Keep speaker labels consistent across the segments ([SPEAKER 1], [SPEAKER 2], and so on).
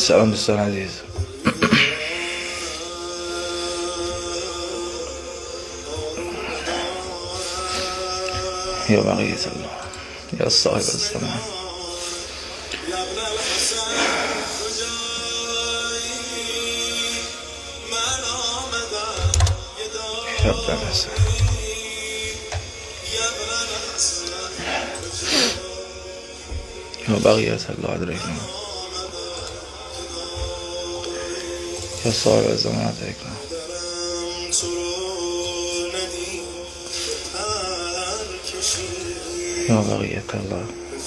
[SPEAKER 1] سلام دوستان عزیز. یا بقیت الله یا صاحب الزمان. یا بقیت الله ادریکنا یا صاحب الزمان ادریکنا. یا بقیت الله.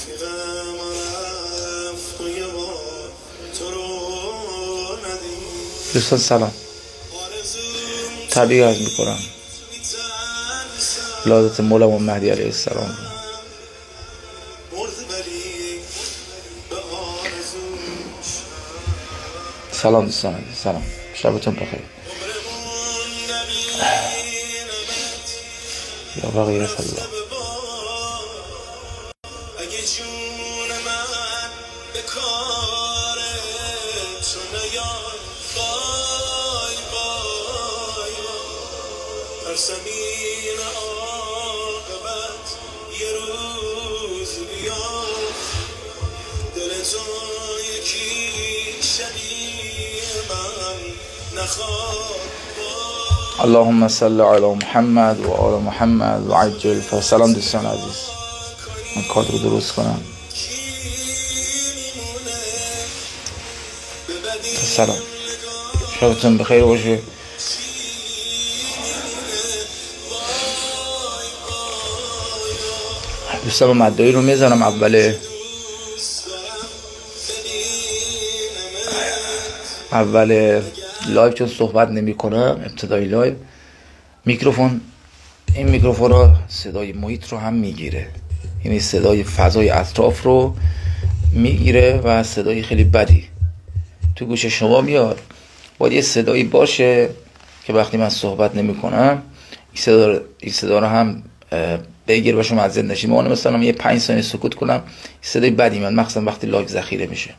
[SPEAKER 1] دوستان سلام، تبریک عرض میکنم ولادت مولا مهدی علیه السلام. سلام دوستان عزیز، سلام، شبتون بخیر. یا بقیت الله. اللهم صل علی محمد و آل محمد و عجل. سلام دوستان عزیز، من کار رو درست کنم. سلام، شبتون بخیر باشه. دوستان مدعی رو میزنم اول لایو چون صحبت نمی کنم. ابتدای لایو این میکروفون رو صدای محیط رو هم میگیره، یعنی صدای فضای اطراف رو میگیره و صدای خیلی بدی تو گوش شما میاد. باید یه صدایی باشه که وقتی من صحبت نمی کنم این صدا رو هم بگیر و شما مزید نشید. من مثلا یه 5 ثانیه سکوت کنم صدای بدی من، مخصوصا وقتی لایو ذخیره میشه.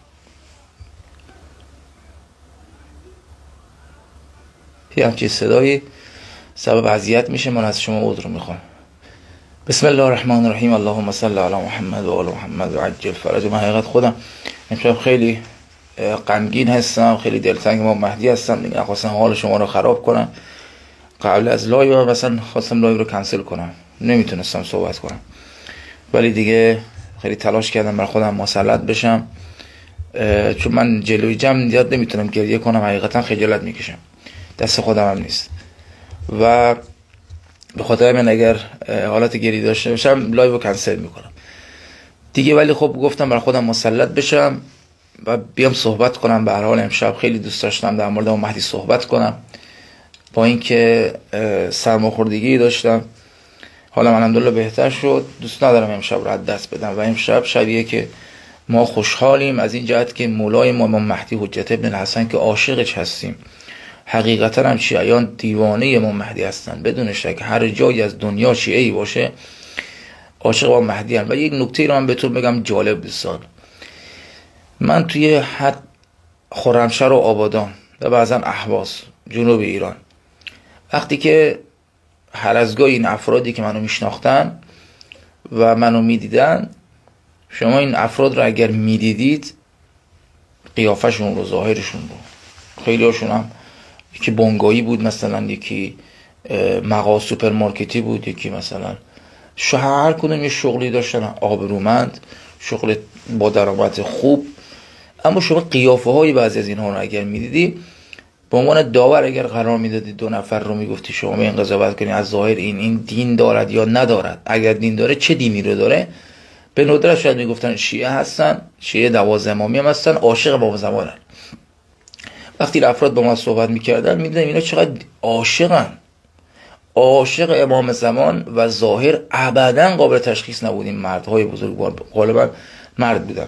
[SPEAKER 1] یه همچین صدایی سبب اذیت میشه. من از شما عذر میخوام. بسم الله الرحمن الرحیم. اللهم صل علی محمد و آل محمد و عجل فرج. من حقیقت خودم امشب خیلی غمگین هستم، خیلی دلتنگ ما مهدی هستم. دیگه نخواستم حال شما رو خراب کنم. قبل از لایو مثلا خواستم لایو رو کنسل کنم، نمیتونستم صحبت کنم، ولی دیگه خیلی تلاش کردم برای خودم مسلط بشم، چون من جلوی جمع زیاد نمیتونم گریه کنم. حقیقتا خجالت میکشم، دست خودم هم نیست و به خاطر من اگر حالت گریه داشته باشم لایو رو کنسل میکنم دیگه. ولی خب گفتم برای خودم مسلط بشم و بیام صحبت کنم. به هر حال امشب خیلی دوست داشتم در مورد مهدی صحبت کنم، با اینکه سرماخوردگی داشتم. حالا من الحمدلله بهتر شد. دوست ندارم امشب رو از دست بدم و امشب شبیه که ما خوشحالیم از این جهت که مولای ما امام مهدی حجت ابن الحسن که عاشقش هستیم، حقیقتا هم شیعیان دیوانه امام مهدی هستن بدون شک. هر جایی از دنیا شیعی باشه عاشق امام مهدی هستن. و یک نکته رو من بهتون بگم جالب دوستان، من توی حد خرمشهر و آبادان و بعضا اهواز جنوب ایران، وقتی که هر از گاهی این افرادی که منو میشناختن و منو میدیدن، شما این افراد رو اگر میدیدید قیافشون رو، ظاهرشون رو، خیلی هاشون هم یکی بنگاهی بود، مثلا یکی مغازه سوپرمارکتی بود، یکی مثلا هر کدوم یه شغلی داشتن، آبرومند، شغل با درآمد خوب. اما شما قیافه های بعضی از اینها رو اگر میدیدی، به عنوان داور اگر قرار میدادی 2 نفر رو میگفتی شما به این قضاوت کنی از ظاهر این دین دارد یا ندارد، اگر دین داره چه دینی رو داره، به ندرت شاید میگفتن شیعه هستن، شیعه 12 امامی هم هستن، عاشق امام زمانن. وقتی افراد با ما صحبت میکردن میدیدم اینا چقدر عاشقن، عاشق امام زمان و ظاهر ابدا قابل تشخیص نبودیم. مردهای بزرگوار غالبا مرد بودن.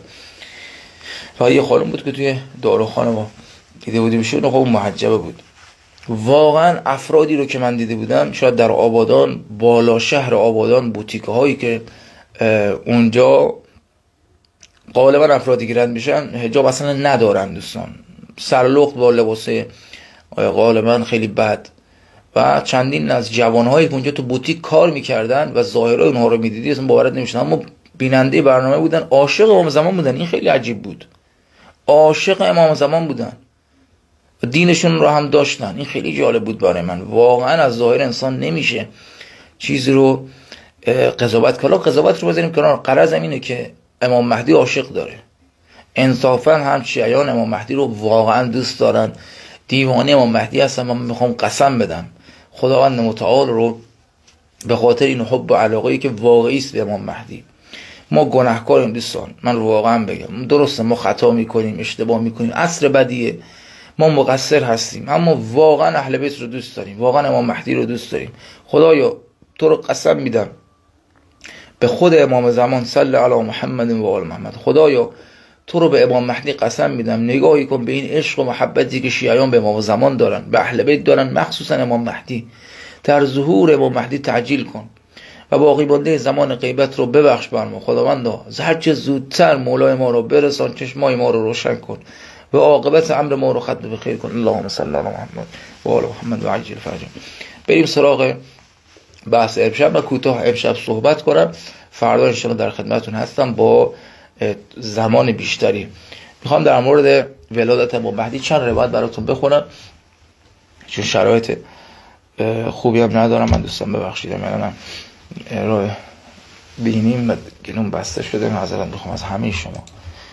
[SPEAKER 1] و یه خانم بود که توی داروخانه ما دیده بودیم شون، خب محجبه بود. واقعا افرادی رو که من دیده بودم، شاید در آبادان، بالا شهر آبادان، بوتیک هایی که اونجا غالبا افرادی که رد میشن حجاب اصلا ندارن دوستان، سرلخت با لباس غالبا خیلی بد و چندین از جوانهایی که اونجا تو بوتیک کار میکردن و ظاهرای اونها رو میدیدی اصلا باورت نمیشد، اما بیننده برنامه بودن، عاشق امام زمان بودن. این خیلی عجیب بود، عاشق امام زمان بودن و دینشون رو هم داشتن. این خیلی جالب بود برای من. واقعا از ظاهر انسان نمیشه چیزی رو قضاوت کنه. قضاوت رو بذاریم کنار، غرض اینه که امام مهدی عاشق داره، انصافا هم شیعیان امام مهدی رو واقعا دوست دارن، دیوانه امام مهدی هستن. من میخوام قسم بدم خداوند متعال رو به خاطر این حب و علاقه‌ای که واقعی است به امام مهدی. ما گناهکاریم دوستان، من واقعا بگم درسته ما خطا میکنیم، اشتباه میکنیم، عصر بدیه، ما مقصر هستیم، اما واقعا اهل بیت رو دوست داریم، واقعا امام مهدی رو دوست داریم. خدایا تو رو قسم میدم به خود امام زمان صلی علی محمد و آل محمد، خدایا تو رو به امام مهدی قسم میدم نگاهی کن به این عشق و محبتی که شیعیان به امام زمان دارن، به اهل بیت دارن، مخصوصا امام مهدی. در ظهور امام مهدی تعجیل کن و باقی مانده زمان غیبت رو ببخش بر ما. خداوندا هر چه زودتر مولای ما رو برسان، چشمای ما رو روشن کن و عاقبت امر ما رو ختم به خیر کن. اللهم صل علی محمد و آل محمد و عجل فرجهم. بریم سراغ بحث امشب و کوتاه امشب صحبت کنم، فردا ان شاءالله در خدمتتون هستم با زمان بیشتری. میخوام در مورد ولادت امام مهدی چند روایت براتون بخونم، چون شرایط خوبی هم ندارم من دوستان، ببخشید من رو بینیم و گلوم بسته شده. معذرت میخوام از همه شما.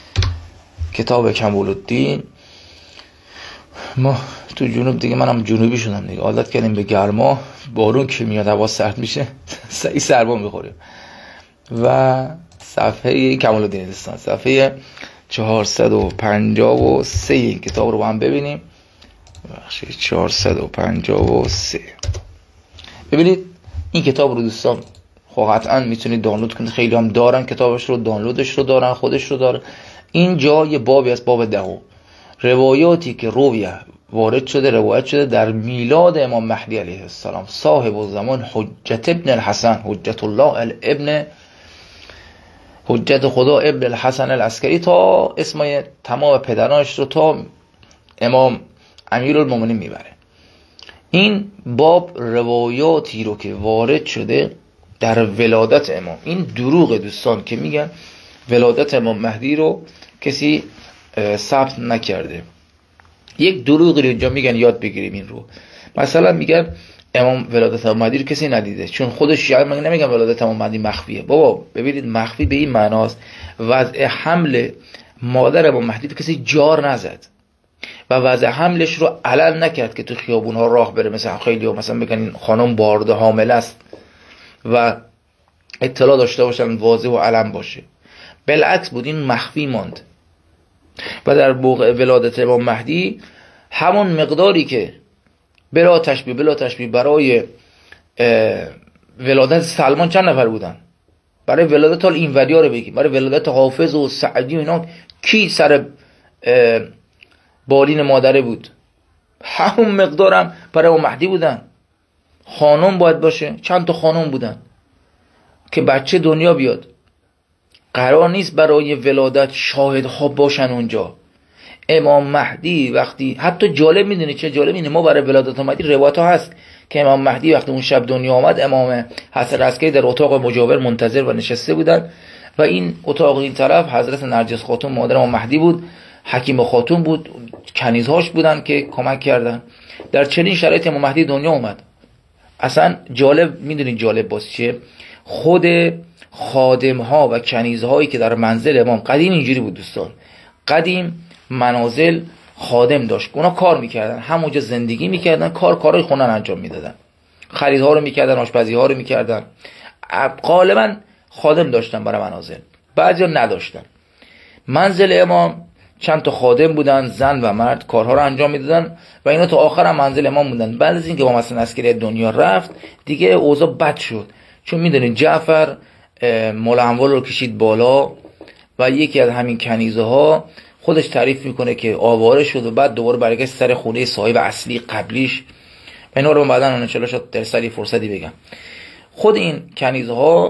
[SPEAKER 1] کتاب کمال‌الدین. ما تو جنوب دیگه، منم جنوبی شدم دیگه، عادت کردیم به گرما، بارون که میاد هوا سرد میشه سعی سرما میخوریم. و صفحه کمال‌الدین دوستان، صفحه 453 این کتاب رو با هم ببینیم. ببخشید 453. ببینید این کتاب رو دوستان قطعا میتونید دانلود کنید، خیلی هم دارن کتابش رو، دانلودش رو دارن، خودش رو داره. اینجا یه بابی از باب 10 روایاتی که وارد شده، روایت شده در میلاد امام مهدی علیه السلام صاحب الزمان حجت ابن الحسن، حجت الله الابن، حجت خدا ابن الحسن العسکری، تا اسمای تمام پدرانش رو تا امام امیرالمومنین میبره. این باب روایاتی رو که وارد شده در ولادت امام، این دروغ دوستان که میگن ولادت امام مهدی رو کسی ثبت نکرده. یک دروغی رو اینجا میگن، یاد بگیریم این رو. مثلا میگن امام ولادت امام مهدی رو کسی ندیده، چون خود شیعه نمیگن ولادت امام مهدی مخفیه. بابا ببینید مخفی به این معناست وضع حمل مادر امام مهدی رو کسی جار نزد و وضع حملش رو علل نکرد که تو خیابون ها راه بره، مثلا خیلی ها مثلا بگن این خانم بارده حامل است و اطلاع داشته باشن واضح و علم باشه. بالعکس بود، این مخفی ماند. و در موقع ولادت امام مهدی همون مقداری که بلا تشبیه برای ولادت سلمان چند نفر بودن، برای ولادت حال این وریا رو بگیم، برای ولادت حافظ و سعدی و اینا کی سر بالین مادره بود؟ همون مقدارم برای امام مهدی بودن. خانم باید باشه، چند تا خانم بودن که بچه دنیا بیاد. قرار نیست برای ولادت شاهدها باشن اونجا. امام مهدی وقتی، حتی جالب میدونی چه جالب اینه، ما برای ولادت مهدی روایت ها هست که امام مهدی وقتی اون شب دنیا آمد، امام حسن عسکری در اتاق مجاور منتظر و نشسته بودن و این اتاق این طرف حضرت نرجس خاتون مادر امام مهدی بود، حکیم خاتون بود، کنیزهاش بودن که کمک کردن. در چنین شرایط امام مهدی دنیا اومد. اصلا جالب میدونید جالب باز چیه؟ خود خادم ها و کنیزهایی که در منزل امام، قدیم اینجوری بود دوستان، قدیم منازل خادم داشت، اونا کار میکردن، همونجا زندگی میکردن، کارهای خونن انجام میدادن، خریدها رو میکردن، آشپزی ها رو میکردن. غالبا خادم داشتن برای منازل، بعضیا نداشتن. منزل امام چند تا خادم بودن، زن و مرد، کارها رو انجام میدادن و اینا تا آخر هم منزل امام بودن. بعد از اینکه امام حسن عسکری دنیا رفت دیگه اوضاع بد شد، چون میدونید جعفر مولانوال رو کشید بالا و یکی از همین کنیزه ها خودش تعریف میکنه که آواره شد و بعد دوباره برگشت سر خونه صاحب اصلی قبلیش. و اینا رو بعداً ان شاء الله در سری فرصتی بگم. خود این کنیزه ها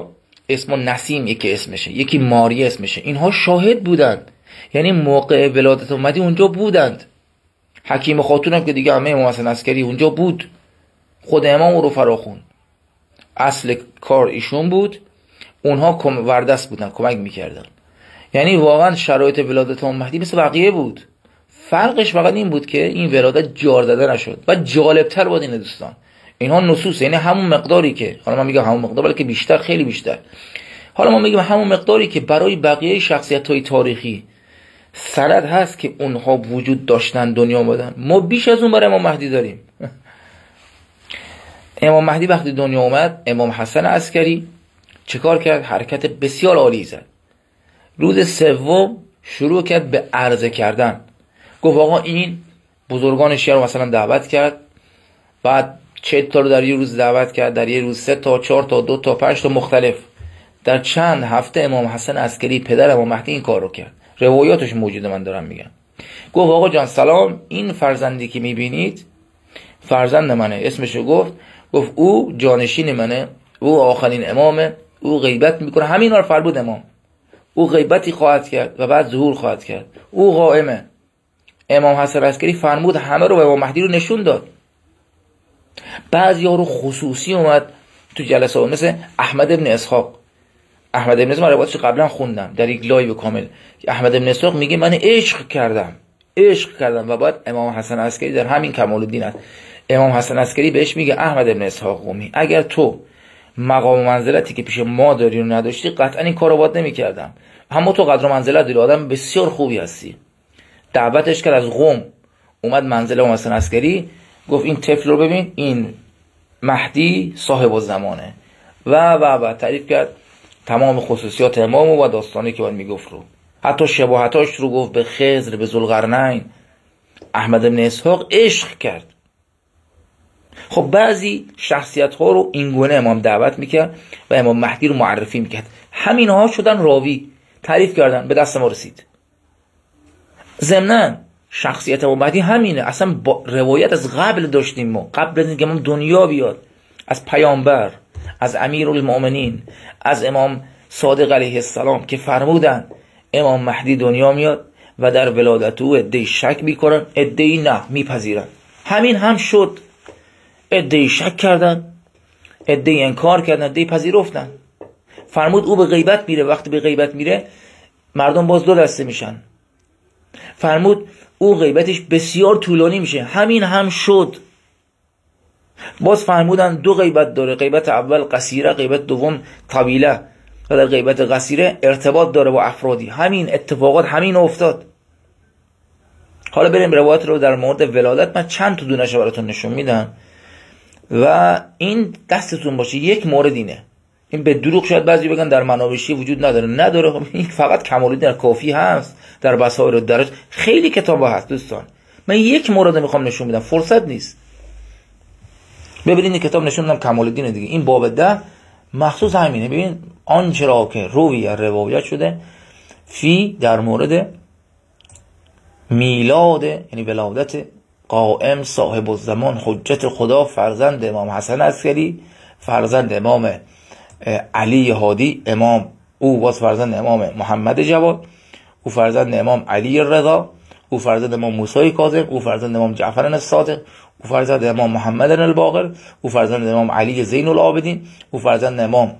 [SPEAKER 1] اسمو نسیم یکی اسمشه، یکی ماری اسمشه، اینها شاهد بودند، یعنی موقع ولادت امام مهدی اونجا بودند. حکیم خاتون هم که دیگه همه امام حسن عسکری اونجا بود، خود امام رو فراخوند، اصل کار ایشون بود، اونها وردست بودن، کمک میکردن. یعنی واقعا شرایط ولادت امام مهدی مثل بقیه بود، فرقش فقط این بود که این ولادت جار داده نشد. و جالبتر بود این دوستان، اینها نصوص، یعنی همون مقداری که، حالا من میگم همون مقدار بلکه بیشتر، خیلی بیشتر، حالا ما میگیم همون مقداری که برای بقیه شخصیت‌های تاریخی سند هست که اونها وجود داشتن، دنیا آمدن، ما بیش از اون برای امام مهدی داریم. امام مهدی وقتی دنیا اومد، امام حسن عسکری چه کار کرد؟ حرکت بسیار عالی زد. روز سوم شروع کرد به عرضه کردن، گفت آقا این بزرگان شیعه رو مثلا دعوت کرد، بعد 40 تا رو در یه روز دعوت کرد، در یه روز 3 تا 4 تا 2 تا 5 تا مختلف. در چند هفته امام حسن عسکری پدر امام مهدی این کار رو کرد، روایاتش موجوده، من دارم میگم. گفت آقا جان سلام، این فرزندی که میبینید فرزند منه، اسمشو گفت او جانشین منه، او آخرین امامه، او غیبت میکنه، همین رو فرمود امام، او غیبتی خواهد کرد و بعد ظهور خواهد کرد، او قائمه. امام حسن عسکری فرمود، همه رو به امام مهدی رو نشون داد. بعضیا رو خصوصی اومد تو جلسه، مثل احمد ابن اسحاق. احمد ابن اسحاق روایتش قبلا خوندم در یک لایو کامل. احمد ابن اسحاق میگه من عشق کردم و بعد امام حسن عسکری در همین کمال الدین است، امام حسن عسکری بهش میگه احمد ابن اسحاق قمی، اگر تو مقام و منزلتی که پیش ما داری رو نداشتی قطعا این کارو باید نمی‌کردم، اما تو قدر و منزلت داری، آدم بسیار خوبی هستی. دعوتش کرد از قم، اومد منزل امام حسن عسکری، گفت این طفل رو ببین، این مهدی صاحب الزمانه و تعریف کرد تمام خصوصیات امام و داستانی که باید میگفت رو، حتی شباهتاش رو گفت به خضر، به ذوالقرنین. احمد بن اسحاق عشق کرد. خب بعضی شخصیت ها رو این گونه امام دعوت میکرد و امام مهدی رو معرفی میکرد، همین ها شدن راوی، تعریف کردن، به دست ما رسید. ضمناً شخصیت امام مهدی همینه، اصلا روایت از قبل داشتیم ما، قبل از اینکه امام دنیا بیاد، از پیامبر، از امیرالمؤمنین، از امام صادق علیه السلام که فرمودن امام مهدی دنیا میاد و در ولادت او عده‌ای شک میکنن، عده‌ای نه میپذیرن. همین هم شد، عده‌ای شک کردن، عده‌ای انکار کردن، عده‌ای پذیرفتن. فرمود او به غیبت میره، وقتی به غیبت میره مردم باز دو دسته میشن. فرمود او غیبتش بسیار طولانی میشه، همین هم شد. باز فرمودن دو غیبت داره، غیبت اول قصیره، غیبت دوم طویله، و در غیبت قصیره ارتباط داره با افرادی. همین اتفاقات همین افتاد. حالا بریم روایت رو در مورد ولادت، من چند تا دونش براتون نشون میدم و این دستتون باشه. یک مورد اینه، این به دروغ شاید بعضی بگن در منابشی وجود نداره، خب این فقط کمال‌الدین کافی هست، در بصائر الدرج خیلی کتاب هست دوستان. من یک مورد میخوام نشون میدم، فرصت نیست. ببینید این کتاب نشون میدم کمال‌الدین دیگه، این باب 10 مخصوص همینه. ببین آنچه را که روایت شده فی در مورد میلاد، یعنی ولادت قائم صاحب الزمان حجت خدا، فرزند امام حسن عسکری، فرزند امام علی هادی، امام او باز فرزند امام محمد جواد، او فرزند امام علی رضا، او فرزند امام موسی کاظم، او فرزند امام جعفر الصادق، او فرزند امام محمد الباقر، او فرزند امام علی زین العابدین، او فرزند امام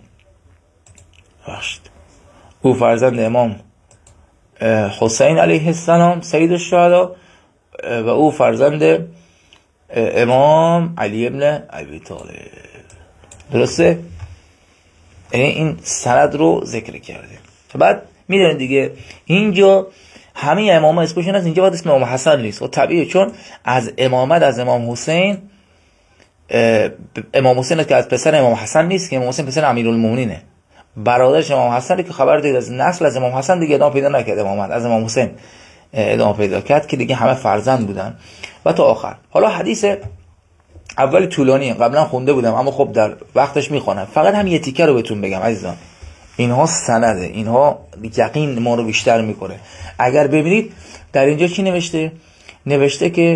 [SPEAKER 1] او فرزند امام حسین علیه السلام سید الشهدا، و او فرزند امام علی ابن ابی طالب. درسته؟ این سند رو ذکر کرده. بعد میدونید دیگه اینجا همه امام اسمشون هست، اینجا باید اسم امام حسن نیست. و طبیعیه، چون از امامت از امام حسین، امام حسین که از پسر امام حسن نیست، که امام حسین پسر امیرالمومنینه، برادرش امام حسن که خبر دارید از نسل از امام حسن دیگه ادامه پیدا نکرد، امامت از امام حسین ادامه پیدا کرد که دیگه همه فرزند بودن و تا آخر. حالا حدیث اول طولانیه، قبلا خونده بودم اما خب در وقتش میخونم، فقط هم یه تیکه رو بهتون بگم عزیزان. اینها سنده، اینها یقین ما رو بیشتر میکنه. اگر ببینید در اینجا چی نوشته که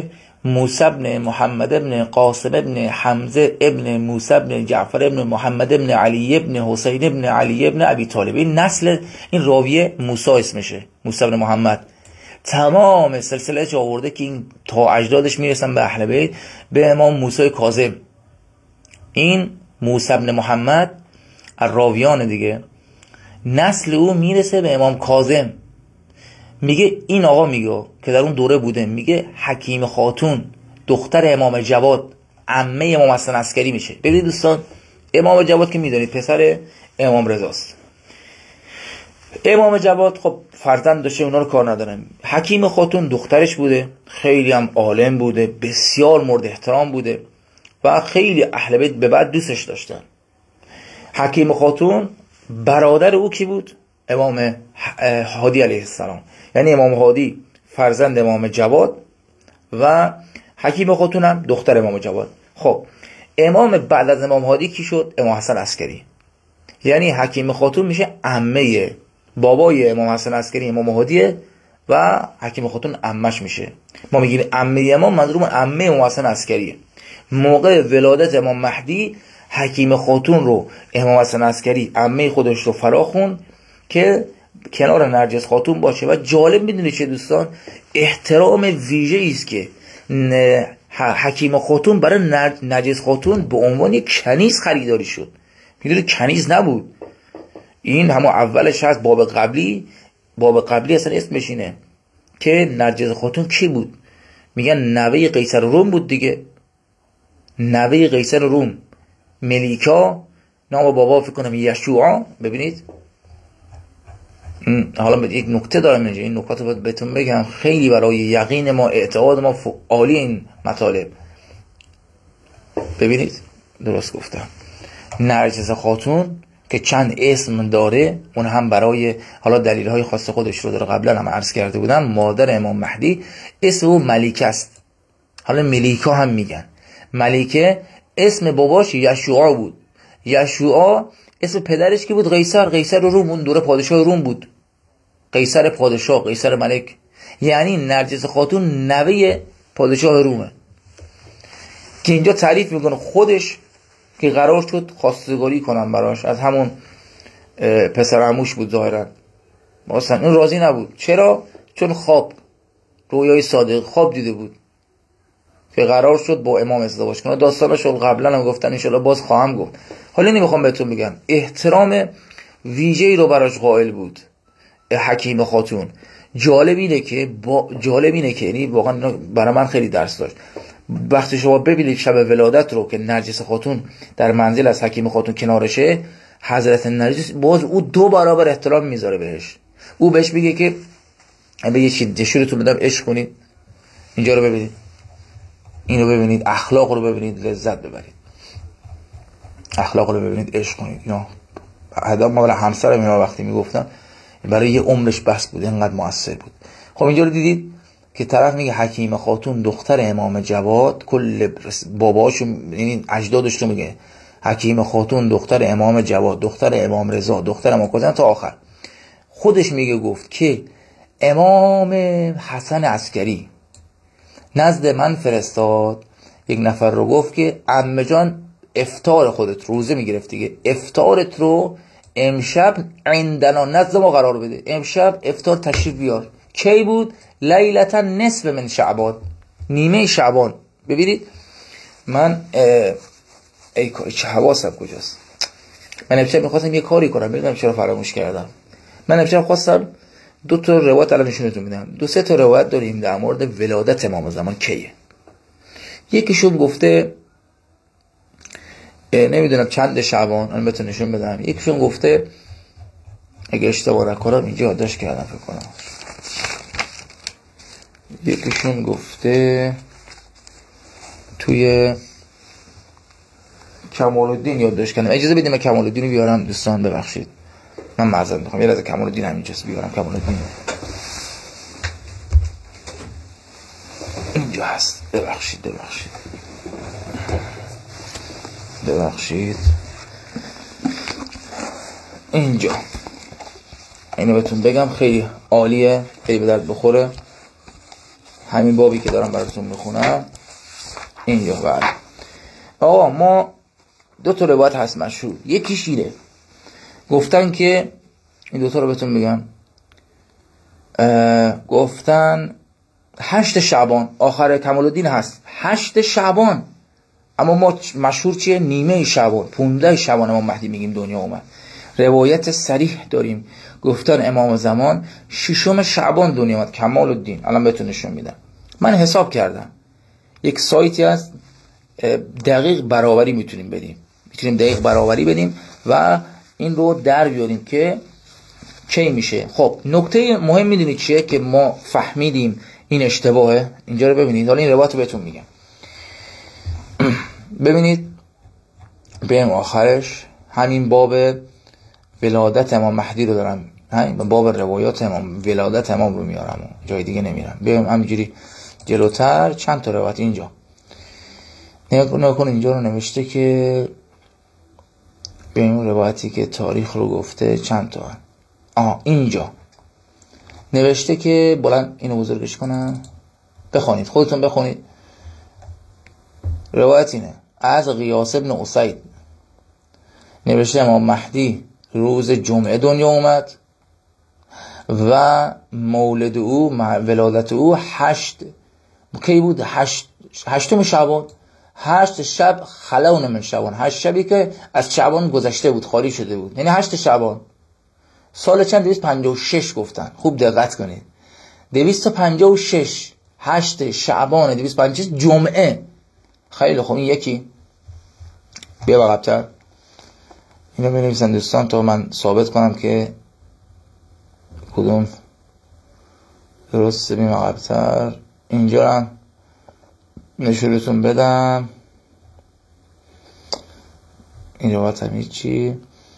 [SPEAKER 1] موسی بن محمد بن قاسم بن حمزه ابن موسی بن جعفر ابن محمد بن علی ابن حسین ابن علی ابن ابی طالب. این نسل این راویه موسی اسمشه، موسی بن محمد. تمام سلسله چه آورده که این تا اجدادش میرسن به اهل بیت، به امام موسی کاظم. این موسی بن محمد الراویان دیگه، نسل او میرسه به امام کاظم. میگه این آقا میگه که در اون دوره بوده، میگه حکیم خاتون دختر امام جواد عمه امام حسن عسکری میشه. ببینید دوستان، امام جواد که میدونید پسر امام رضاست. امام جواد خب فرزند داشته، اونا رو کار ندارم. حکیم خاتون دخترش بوده، خیلی هم عالم بوده، بسیار مورد احترام بوده و خیلی اهل بیت به بعد دوستش داشتن. حکیم خاتون برادر او کی بود؟ امام هادی علیه السلام. یعنی امام هادی فرزند امام جواد و حکیم خاتون هم دختر امام جواد. خب امام بعد از امام هادی کی شد؟ امام حسن عسکری. یعنی حکیم خاتون میشه عمه بابای امام حسن عسکری، امام هادیه، و حکیم خاتون عمش میشه. ما میگیم عمه امام، منظورم عمه امام حسن عسکریه. موقع ولادت امام مهدی حکیم خاتون رو امام حسن عسکری عمه خودش رو فراخون که کنار نرجس خاتون باشه. و جالب میدونید چه دوستان، احترام ویژه‌ای است که حکیم خاتون برای نرجس خاتون به عنوان یک کنیز خریداری شد. میدونید کنیز نبود، این همون اولش هست، باب قبلی اصلا اسمش اینه که نرجس خاتون کی بود؟ میگن نوه قیصر روم بود دیگه، نوه قیصر روم. ملیکا نام بابا فکر کنم یشوع. ببینید حالا یک نکته دارم اینجا، این نکات رو باید بهتون بگم، خیلی برای یقین ما، اعتقاد ما عالی این مطالب. ببینید درست گفتم، نرجس خاتون که چند اسم داره، اون هم برای حالا دلیل‌های خاص خودش رو داره، قبلا هم عرض کرده بودم. مادر امام مهدی اسم او ملیکه است، حالا ملیکا هم میگن. ملیکه اسم باباش یشوع بود. یشوع اسم پدرش کی بود؟ قیصر روم. اون دوره پادشاه روم بود، قیصر پادشاه، قیصر ملک. یعنی نرجس خاتون نوه پادشاه رومه که اینجا تعریف میکنه خودش که قرار شد خواستگاری کنم براش از همون پسر عموش بود ظاهرا. مثلا اون راضی نبود. چرا؟ چون رویای صادق خواب دیده بود که قرار شد با امام ازدواج کنه. داستانش رو قبلا هم گفتن، ان شاءالله باز خواهم گفت. حالا نمیخوام بهتون بگم، احترام ویژه‌ای رو براش قائل بود حکیم خاتون. جالب اینه که یعنی واقعا برای من خیلی درس داشت. وقتی شما ببینید شب ولادت رو که نرجس خاتون در منزل از حکیم خاتون کنارشه، حضرت نرجس باز او 2 برابر احترام میذاره بهش. او بهش میگه که به یه چیز دشورتون بدم، عشق کنید. اینجا رو ببینید، اینو ببینید، اخلاق رو ببینید، لذت ببرید. اخلاق رو ببینید، عشق کنید. اینا حدا ما برای همسرم اینا وقتی میگفتم برای یه عمرش بس بود، اینقدر موثر بود. خب اینجا رو دیدید که طرف میگه حکیم خاتون دختر امام جواد، کل باباشو یعنی اجدادش رو میگه، حکیم خاتون دختر امام جواد، دختر امام رضا، دختر امام کاظم تا آخر. خودش میگه گفت که امام حسن عسکری نزد من فرستاد، یک نفر رو گفت که عمه جان افطار خودت روزه میگرفت دیگه، افطارت رو امشب عندنا نزد ما قرار بده، امشب افطار تشریف بیار. کی بود؟ لیلتا نصف من شعبان، نیمه شعبان. ببینید من ای چه حواسم کجاست. من امشب میخواستم یه کاری کنم، ببینم چرا فراموش کردم. من امشب خواستم 2 تا روایت الان نشونتون میدم. 2-3 تا روایت داریم در مورد ولادت امام زمان کیه. یکیشون گفته نمیدونم چند شعبان، الان بهتون نشون بدم. یکیشون گفته اگه اشتباه نکنم اینجا یادداشت کردم فکر کنم، یکیشون گفته توی کمال الدین یادداشت کردم. اجازه بدید من کمال الدین رو بیارم دوستان، ببخشید من معذرت میخوام. یه لحظه کمال الدین همینجاست، بیارم کمال الدین. اینجا هست. ببخشید اینجا. اینو بهتون بگم خیلی عالیه، خیلی به درد بخوره. همین بابی که دارم براتون میخونم اینجا. بله آقا ما دو تا روایت هست مشهور. یکیش اینه، گفتن که این دوتا رو بهتون بگم، گفتن 8 شعبان آخر کمال الدین هست، 8 شعبان، اما ما مشهور چیه؟ نیمه شعبان، 15 شعبان امام مهدی میگیم دنیا اومد. روایت صریح داریم گفتن امام زمان 6 شعبان دنیا اومد کمال الدین. الان بهتون نشون میدم. من حساب کردم، یک سایتی هست دقیق برابری میتونیم دقیق برابری بدیم و این رو در بیاریم که چی میشه. خب نکته مهم میدونید چیه که ما فهمیدیم این اشتباهه؟ اینجا رو ببینید. حالا این روایت رو بهتون میگم. ببینید بریم آخرش، همین باب ولادت امام مهدی رو دارم، همین باب روایات امام ولادت امام رو میارم، جای دیگه نمیرم. بریم همینجوری جلوتر، چند تا روایت اینجا نکن. اینجا رو نوشته که به این روایتی که تاریخ رو گفته چند تا اینجا نوشته که بلند اینو بزرگش کنم، بخونید خودتون بخونید. روایت اینه از غیاث ابن اسید نوشته امام مهدی روز جمعه دنیا اومد و مولد او ولادت او 8 کی بود؟ 8 شعبان. 8 شب خلون من شعبان، 8 شبی که از شعبان گذشته بود، خالی شده بود، یعنی 8 شعبان. سال چند؟ 256 گفتن. خوب دقت کنید، 256 8 شعبان 256 جمعه. خیلی خوب. این یکی بیا عقب‌تر اینو بنویسن دوستان تا من ثابت کنم که کدوم درسته. بیم عقب‌تر اینجا هم نشونتون بدم. این روایت هم هیچی.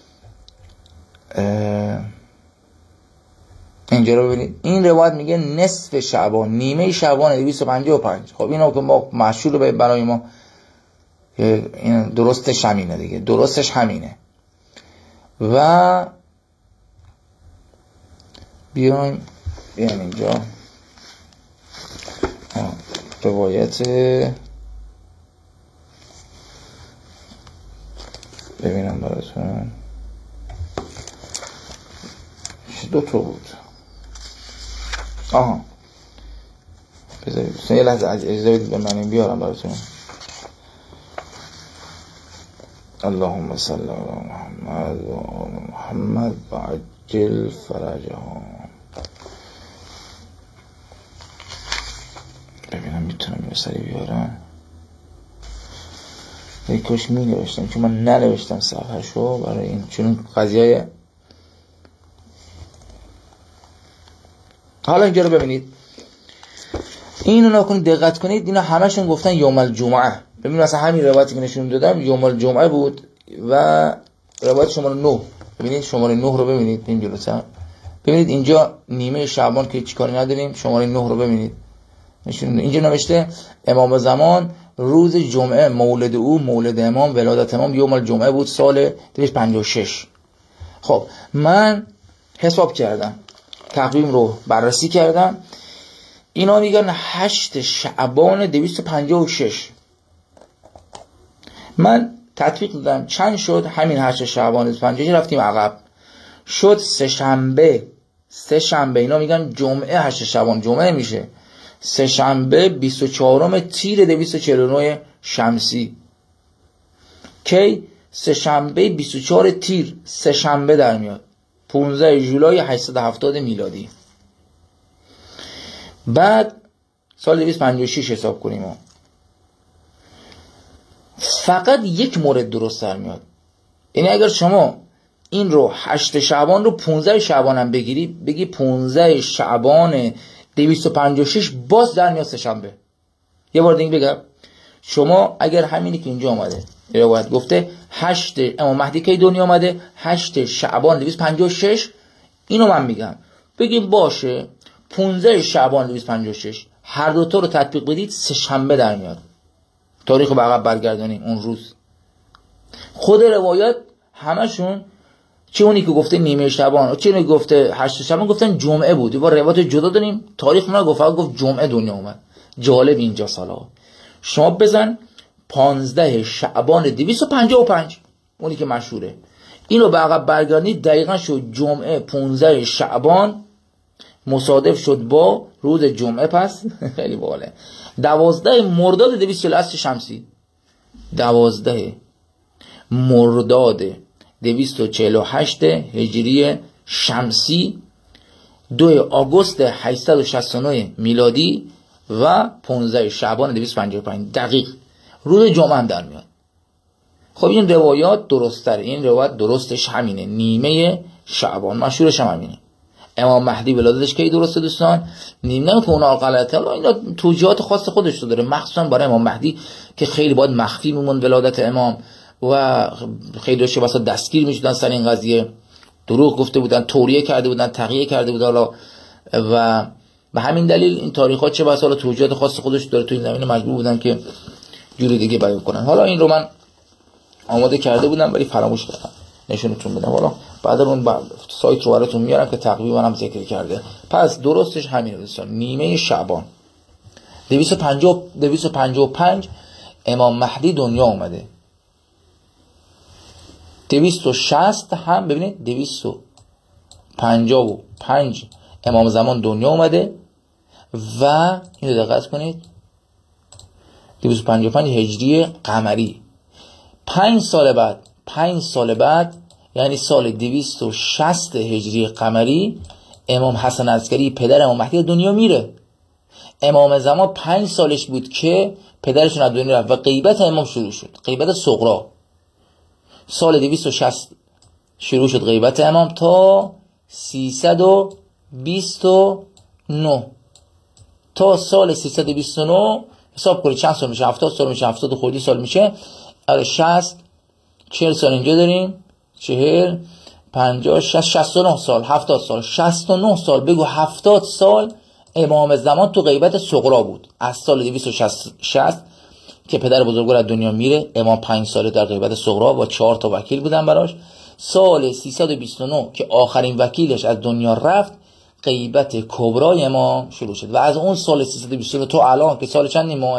[SPEAKER 1] اینجا رو ببینید. این روایت میگه نصف شعبان، نیمه شعبان 255. خب اینو که ما مشهور برای ما، این درستش همینه دیگه، درستش همینه. و بیایم اینجا روایت ببینم براتون. دو تا بود. بذارید یه لحظه اجازه بدید به من بیارم براتون. اللهم صل علی محمد و آل محمد و عجل فرجهم. ببینم میتونم یه سری بیارم. یک کاش می نوشتم، چون من ننوشتم صفحه‌شو برای این، چون قضیه. حالا اینجا رو ببینید، اینو نکنید، دقت کنید. اینا همشون گفتن یوم الجمعه. ببینید مثلا همین روایتی که نشون دادم یوم الجمعه بود و روایت شماره 9. ببینید شماره 9 رو ببینید این جلوتر. ببینید اینجا نیمه شعبان که هیچ کاری نداریم. شماره 9 رو ببینید. اینجا نوشته امام زمان روز جمعه مولد او، مولد امام، ولادت امام یوم الجمعه بود سال 256. خب من حساب کردم، تقویم رو بررسی کردم. اینا میگن 8 شعبان 256. من تطبیق دادم چند شد. همین 8 شعبان 256 رفتیم عقب، شد سه شنبه. اینا میگن جمعه 8 شعبان جمعه میشه. سه شنبه 24 تیر 249 شمسی. کی؟ سه شنبه 24 تیر، سه شنبه در میاد 15 ژولای 870 میلادی. بعد سال 256 حساب کنیم ما. فقط یک مورد درست در میاد. یعنی اگر شما این رو 8 شعبان رو 15 شعبان هم بگیری، بگی 15 شعبان 256 باز در میاد سه شنبه. یه بار دیگه بگم، شما اگر همینی که اینجا آمده روایت گفته 8 امام مهدی کی دنیا آمده 8 شعبان 256، اینو من میگم بگیم باشه 15 شعبان 256 هر دو تا رو تطبیق بدید سه شنبه در میاد. تاریخ رو به عقب برگردانیم اون روز. خود روایت همشون، چه اونی که گفته نیمه شعبان، چه اونی که گفته 8 شعبان، گفتن جمعه بود. یه بار روایت جدا داریم، تاریخ ما گفت جمعه دنیا اومد. جالب اینجا سالا شما بزن 15 شعبان 255 اونی که مشهوره، اینو به عقب برگردید دقیقا شد جمعه 15 شعبان مصادف شد با روز جمعه. پس خیلی باحاله. 12 مرداد 248 شمسی، 12 مرداد 248 هجری شمسی، 2 آگوست 869 میلادی و 15 شعبان 255 دقیق روز جمعه هم در میاد. خب این روایات درست‌تر، این روایت درستش همینه، نیمه شعبان، مشهورش هم همینه. امام مهدی ولادتش کی درسته دوستان؟ نیمه که اونا غلطه، حالا اینا توجیهات خاص خودش رو داره، مخصوصا برای امام مهدی که خیلی باید مخفی میمون ولادت امام و خیلی داشته واسه دستگیر میشدن سر این قضیه، دروغ گفته بودن، توریه کرده بودن، تقیه کرده بودن، حالا و به همین دلیل این تاریخات چه بسا حالا توجیهات خاص خودش داره، تو این زمینه مجبور بودن که جوری دیگه بیان کنن. حالا این رو من آماده کرده بودم ولی فراموش کردم نشونتون بدم، حالا بعد اون سایت رو براتون میارم که تقریبا هم ذکر کرده. پس درستش همینه دوستان، نیمه شعبان 255 امام مهدی دنیا اومده. 260 هم ببینید 255 امام زمان دنیا اومده و اینو دقت کنید 255 هجری قمری. 5 سال بعد یعنی سال 260 هجری قمری امام حسن عسکری پدر امام مهدی دنیا میره. امام زمان 5 سالش بود که پدرشون از دنیا رفت و غیبت امام شروع شد، غیبت صغرا. سال 260 شروع شد غیبت امام تا 329 تا سال 329 حساب کنید چند سال میشه، 70 سال میشه، 70 خودی سال میشه، 60 40 سال اینجا داریم، 40 50 60 69 سال، 70 سال، 69 سال، بگو 70 سال امام زمان تو غیبت صغرا بود. از سال 260 که پدر بزرگوار از دنیا میره، امام 5 ساله در غیبت صغرا با 4 تا وکیل بودن براش. سال 329 که آخرین وکیلش از دنیا رفت، غیبت کبرای امام شروع شد و از اون سال 329 تو الان که سال چندی ما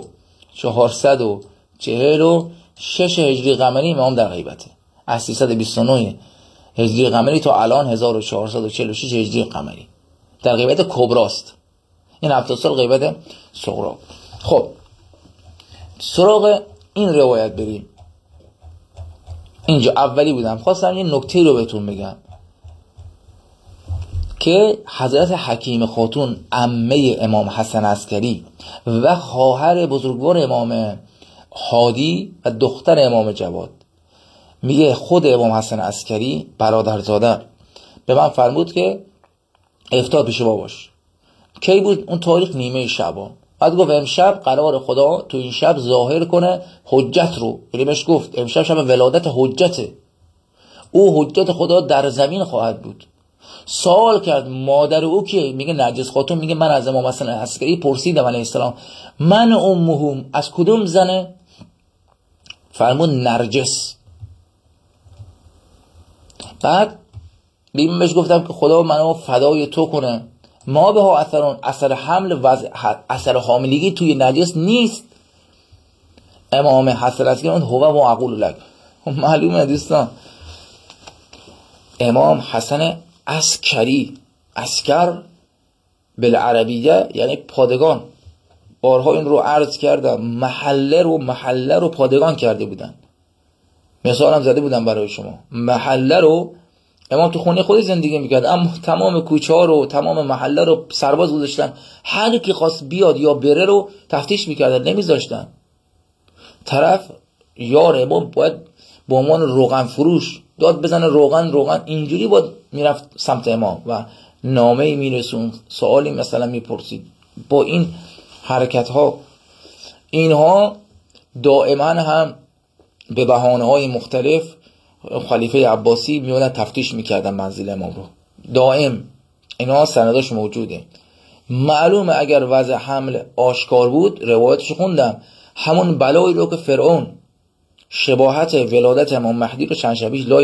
[SPEAKER 1] 1446 هجری قمری امام در غیبته. از 329 هجری قمری تا الان 1446 هجری قمری در غیبت کبراست. این 70 سال غیبت صغرا. خب سراغ این روایت بریم. اینجا اولی بودم خواستم یه نکته رو بهتون بگم که حضرت حکیم خاتون عمه امام حسن عسکری و خواهر بزرگوار امام هادی و دختر امام جواد، میگه خود امام حسن عسکری برادرزاده به من فرمود که افتاد پیش باباش. کی بود اون تاریخ؟ نیمه شعبان. بعد گفت امشب قرار خدا تو این شب ظاهر کنه حجت رو، یعنی بهش گفت امشب شب ولادت حجته، او حجت خدا در زمین خواهد بود. سوال کرد مادر او که میگه نرجس خاتون، میگه من از امام حسن عسکری پرسیدم علیه السلام من امهم از کدوم زنه؟ فرمود نرجس. بعد بیمون بهش گفتم که خدا منو فدای تو کنه، ما به ها اثر حمل و اثر حاملگی توی نرجس نیست. امام حسن عسکری هو و اقول لک. معلومه دوستان امام حسن عسکری، عسکر بالعربیه یعنی پادگان، بارها این رو عرض کردم، محله رو پادگان کرده بودن. مثال هم زده بودم برای شما. محله رو امام تو خونه خودی زندگی میکرد، اما تمام کوچه ها رو تمام محله رو سرباز گذاشتن، هر کی خواست بیاد یا بره رو تفتیش میکردن، نمیذاشتن. طرف یار امام باید به عنوان روغن فروش داد بزنه، روغن اینجوری باید میرفت سمت امام و نامه میرسون، سوالی مثلا میپرسید. با این حرکت ها اینها دائما هم به بهانه های مختلف خلیفه عباسی میومدن تفتیش میکردن منزل امام رو دائم. اینها سنداش موجوده. معلومه اگر وضع حمل آشکار بود، روایتش خوندم، همون بلایی رو که فرعون شباهت ولادت امام مهدی رو چند شبیش لای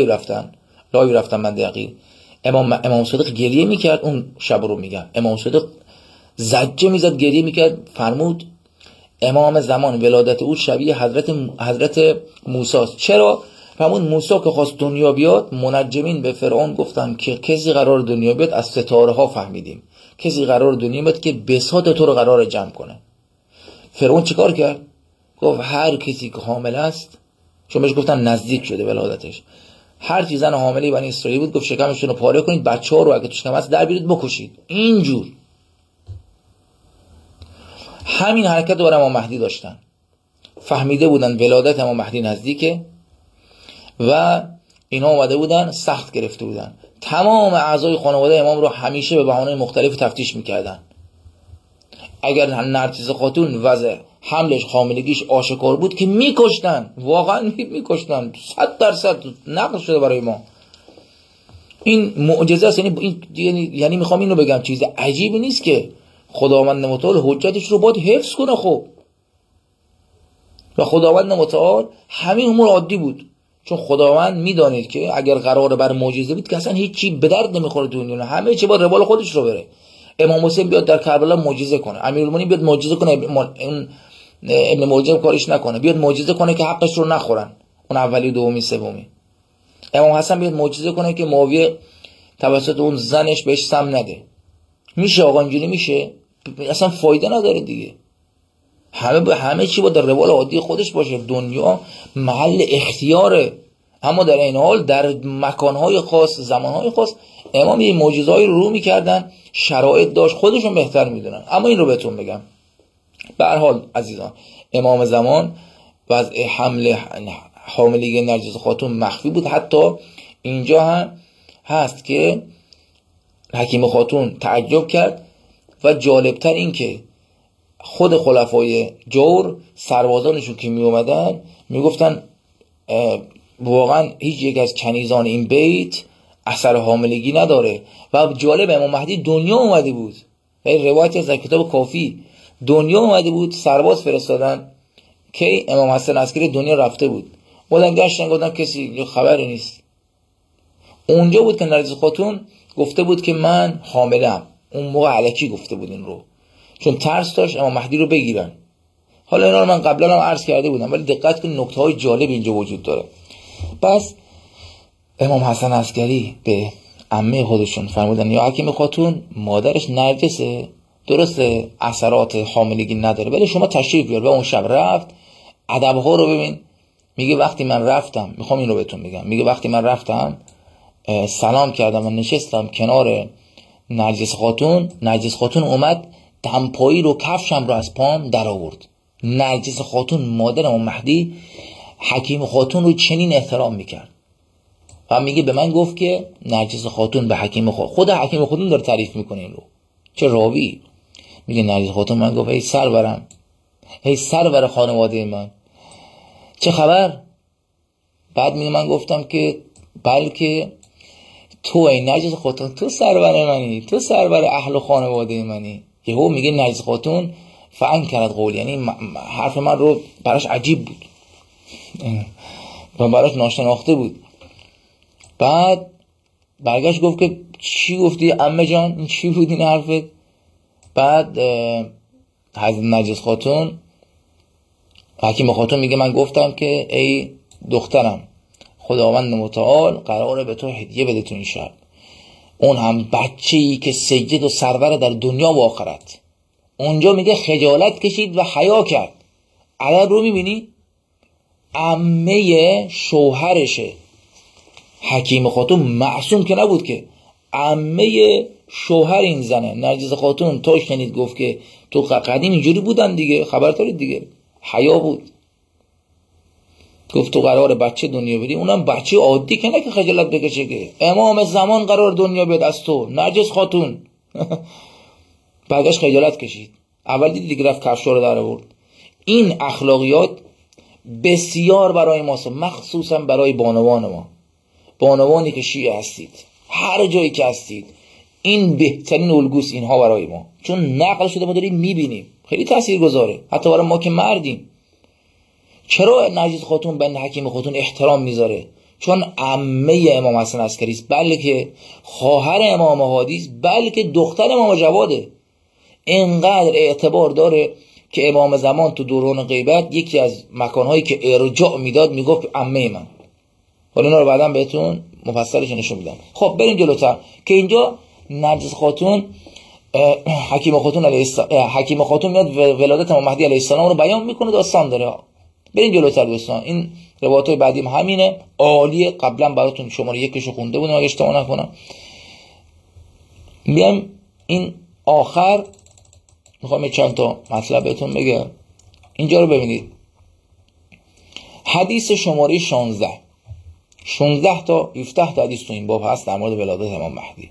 [SPEAKER 1] رفتن من دقیق. امام صادق گریه میکرد اون شب رو، میگم امام صادق زجه میزد، گریه میکرد. فرمود امام زمان ولادت او شبیه حضرت موسی است. چرا؟ فرمود موسی که خواست دنیا بیاد، منجمین به فرعون گفتن که کسی قرار دنیا بیاد از ستاره ها فهمیدیم، کسی قرار دنیا بیاد که بساط تو رو قرار جمع کنه. فرعون چیکار کرد؟ گفت هر کسی که حامل است، چون بهش گفتن نزدیک شده ولادتش، هر چیز زن حامله بنی اسرائیل بود گفت شکمشون رو پاره کنید، بچه‌ها رو اگه تو شکم هست در بیارید بکشید. اینجور همین حرکت رو امام مهدی داشتن. فهمیده بودن ولادت امام مهدی نزدیکه و اینا اومده بودن سخت گرفته بودن. تمام اعضای خانواده امام رو همیشه به بهانه‌های مختلف تفتیش میکردن. اگر نرگس خاتون وضع حملش حاملگیش آشکار بود که میکشتن، واقعا میکشتن، 100% نقل شده برای ما. این معجزه است. یعنی میخوام اینو بگم چیز عجیبی نیست که خداوند متعال حجتش رو باید حفظ کنه. خب و خداوند متعال همین امور عادی بود، چون خداوند میدانید که اگر قرار بر معجزه بود که اصلا هیچی به درد نمیخوره دنیا، همه چی با روال خودش رو بره. امام حسین بیاد در کربلا معجزه کنه، امیرالمومنین بیاد معجزه کنه، ابن معجزه کارش نکنه، بیاد معجزه کنه که حقش رو نخورن، اون اولی دومی سومی. امام حسن بیاد معجزه کنه که معاویه توسط اون زنش بهش سم نده. میشه آقا اینجوری میشه؟ اصلا فایده نداره دیگه. همه چی با در روال عادی خودش باشه. دنیا محل اختیاره، اما در این حال در مکانهای خاص، زمانهای خاص امام این معجزه‌ای رو میکردن، شرایط داشت، خودشون بهتر میدونن. اما این رو بهتون بگم، به هر حال عزیزان، امام زمان وضع حاملگی نرگس خاتون مخفی بود. حتی اینجا هم هست که حکیم خاتون تعجب کرد و جالبتر این که خود خلفای جور سربازانشون که می اومدن می گفتن واقعا هیچ یک از کنیزان این بیت اثر حاملگی نداره. و جالب امام مهدی دنیا اومده بود، روایت از کتاب کافی، دنیا اومده بود، سرباز فرستادن که امام حسن عسکری دنیا رفته بود، بودن گشتن گفتن کسی خبری نیست. اونجا بود که نرگس خاتون گفته بود که من حاملم. اون موقع علکی گفته بود این رو، چون ترس داشت امام مهدی رو بگیرن. حالا اینا رو من قبلا هم عرض کرده بودم، ولی دقت کنید نکته های جالب اینجا وجود داره. پس امام حسن عسکری به عمه خودشون فرمودن یا حکیم خاتون مادرش نرگسه، درسته اثرات حاملگی نداره، ولی شما تشریف بیار. و اون شب رفت، ادب‌ها رو ببین. میگه وقتی من رفتم، میخوام این رو بهتون بگم، میگه وقتی من رفتم سلام کردم و نشستم کنار نرگس خاتون اومد دمپایی رو، کفشم رو از پام در آورد. نرگس خاتون مادر امام مهدی حکیم خاتون رو چنین احترام میکرد و میگه به من گفت که نرگس خاتون به حکیم خاتون، خود حکیم خاتون داره تعریف میکنه این رو، چه راوی. میگه نرگس خاتون من گفت ای سرورم، ای سرور خانواده من، چه خبر؟ بعد میگه من گفتم که بلکه تو ای نرگس خاتون، تو سرور منی، تو سرور اهل خانواده منی. یهو میگه نرگس خاتون فعن کرد قول، یعنی حرف من رو براش عجیب بود و براش ناشناخته بود. بعد برگشت گفت که چی گفتی عمه جان، این چی بود این حرفت؟ بعد حضرت نرگس خاتون، حکیم خاتون میگه من گفتم که ای دخترم، خداوند متعال قراره به تو هدیه بده تو این شب، اون هم بچه‌ای که سید و سرور در دنیا و آخرت. اونجا میگه خجالت کشید و حیا کرد. ادب رو میبینی؟ عمه شوهرشه. حکیم خاتون معصوم که نبود که، عمه شوهر این زنه. نرگس خاتون تا شنید گفت که تو قدیم اینجوری بودن دیگه، خبر دارید دیگه، حیا بود. گفت تو قرار بچه دنیا بدی، اونم بچه عادی که نه که خجالت بکشه که امام زمان قرار دنیا بیاد از تو نرگس خاتون. بعدش خجالت کشید. اول دیگه رفت کفشا رو در آورد. این اخلاقیات بسیار برای ماست، مخصوصا برای بانوان ما، بانوانی که شیعه هستید، هر جایی که هستید، این بهترین الگوست اینها برای ما، چون نقل شده ما داریم میبینیم، خیلی تاثیرگذاره حتی برای ما که مردیم. چرا نرگس خاتون به حکیم خاتون احترام میذاره؟ چون عمه امام حسن عسکری است، بلکه خواهر امام هادی است، بلکه دختر امام جواده. اینقدر اعتبار داره که امام زمان تو دوران غیبت یکی از مکانهایی که ارجاع میداد میگفت عمه من. حالا اینا رو بعداً بهتون مفصلش نشون میدم. خب بریم جلوتر که اینجا نرجس خاتون حکیم خاتون میاد ولادت امام مهدی علیه السلام رو بیان میکنه، داستان داره. بریم جلوتر دوستان. این روایت‌های بعدی همینه، عالیه. قبلا براتون شماره 1 رو خونده بودم اگه اشتباه نکنم. میام این آخر میخوام چند تا مطلب بهتون بگم. اینجا رو ببینید، حدیث شماره 16 تا 17 تا حدیث تو این باب هست در مورد ولادت امام مهدی.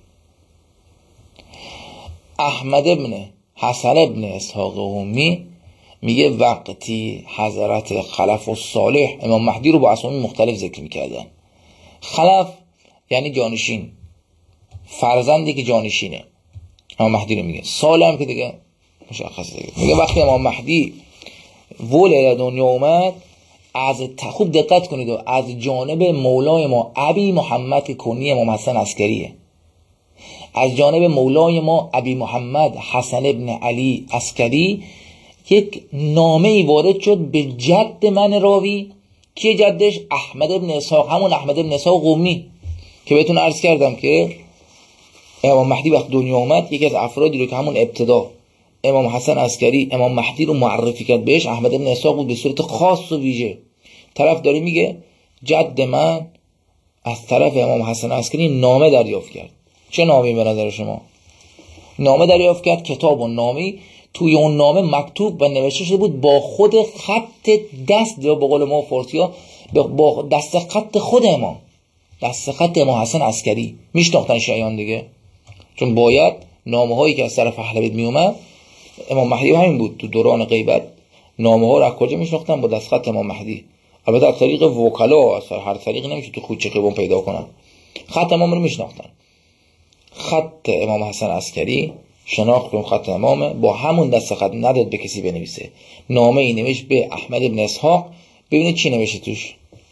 [SPEAKER 1] احمد ابن حسن ابن اسحاق قمی میگه وقتی حضرت خلف الصالح امام مهدی رو با اسامی مختلف ذکر میکردن. خلف یعنی جانشین، فرزندی که جانشینه امام مهدی رو میگه. صالح هم که دیگه مشخصه دیگه. میگه وقتی امام مهدی ولد دنیا اومد، از خوب دقت کنید، از جانب مولای ما ابی محمد کنی امام حسن عسکریه، از جانب مولای ما ابی محمد حسن ابن علی عسکری یک نامه ای وارد شد به جد من راوی که جدش احمد ابن اسحاق، همون احمد ابن اسحاق قمی که بهتون عرض کردم که امام مهدی وقت دنیا اومد یکی از افرادی رو که همون ابتدا امام حسن عسکری امام مهدی رو معرفی کرد بهش احمد ابن اسحاق بود به صورت خاص و ویژه. طرف داره میگه جد من از طرف امام حسن عسکری نامه دریافت کرد. چه نامه‌ای به نظر شما؟ نامه دریافت کرد، کتاب و نامه‌ای. توی اون نامه مکتوب و نوشته شده بود با خود خط دست، یا به قول ما فارسی‌ها با دست خط خود امام، دست خط امام حسن عسکری. میشناختن شیعیان دیگه، چون باید نامه‌هایی که از طرف اهل بیت میومد، امام مهدی همین بود تو دوران غیبت، نامه‌ها رو از کجا میشناختن؟ با دست خط امام مهدی. البته از طریق وکلا، از هر طریقی نمیشه تو کوچه خیابون پیدا کنن. خط امام رو میشناختن. خط امام حسن عسکری شناخت اون خط امامه، با همون دست خط نداد به کسی بنویسه. نامه ای نوشت به احمد ابن اسحاق. ببینید چی نوشته توش،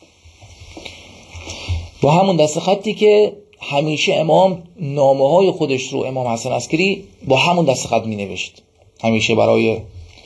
[SPEAKER 1] با همون دست خطی که همیشه امام نامه های خودش رو امام حسن عسکری با همون دست خط می نوشت همیشه برای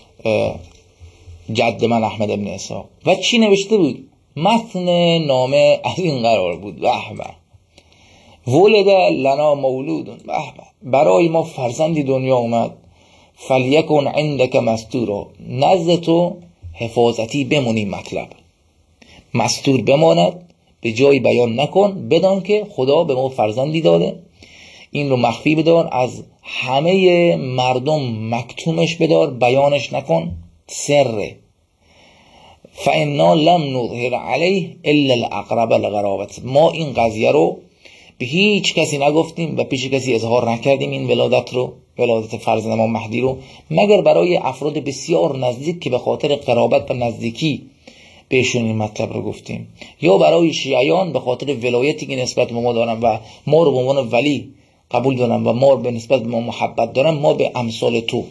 [SPEAKER 1] جد من احمد ابن اسحاق. و چی نوشته بود؟ متن نامه از این قرار بود: به ولد لنا مولود، برای ما فرزندی دنیا اومد، فلیکن عندک مستورا، نزد تو حفاظتی بمونی، مطلب مستور بماند، به جای بیان نکن، بدان که خدا به ما فرزندی داده، این رو مخفی بدار، از همه مردم مکتومش بدار، بیانش نکن، سره. فانا لم نظهر علیه الا الاقرب القرابت، ما این قضیه رو به هیچ کسی نگفتیم و پیش کسی اظهار نکردیم، این ولادت رو، ولادت فرزند امام مهدی رو، مگر برای افراد بسیار نزدیک که به خاطر قرابت و نزدیکی بهشون این مطلب رو گفتیم، یا برای شیعیان به خاطر ولایتی که نسبت به ما دارن و ما رو به عنوان ولی قبول دارن و ما به نسبت به ما محبت دارن، ما به امثال تو.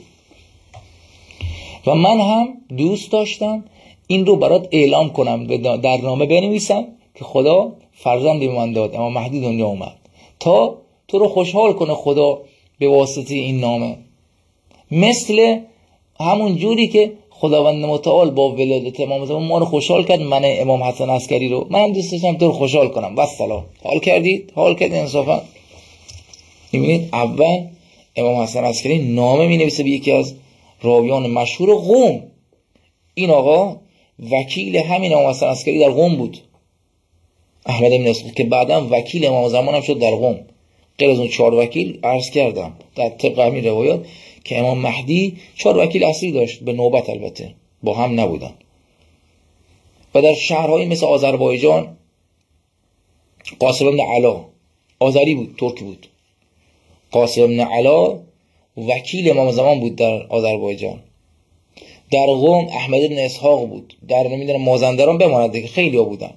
[SPEAKER 1] و من هم دوست داشتم این رو برات اعلام کنم، در نامه بنویسم که خدا فرزندی من داد، امام مهدی دنیا اومد، تا تو رو خوشحال کنه خدا به واسطه این نامه، مثل همون جوری که خداوند متعال با ولادت امام زمان ما رو خوشحال کرد، من امام حسن عسکری رو، منم دوست داشتم تو رو خوشحال کنم. والسلام. حال کردید انصافا. می‌بینید اول امام حسن عسکری نامه می‌نویسه به یکی از راویان مشهور قم. این آقا وکیل همین امام حسن عسکری در قم بود، احمد بن اسحاق، که بعداً وکیل امام زمان هم شد در قم. غیر از اون 4 وکیل عرض کردم در طبق همین روایات که امام مهدی 4 وکیل اصلی داشت، به نوبت البته با هم نبودن. و در شهرهای مثل آذربایجان قاسم بن علا، آذری بود، ترک بود، قاسم بن علا وکیل امام زمان بود در آذربایجان. در قم احمد بن اسحاق بود. در نمیدونم مازندران بماند دیگه، خیلی ها بودن.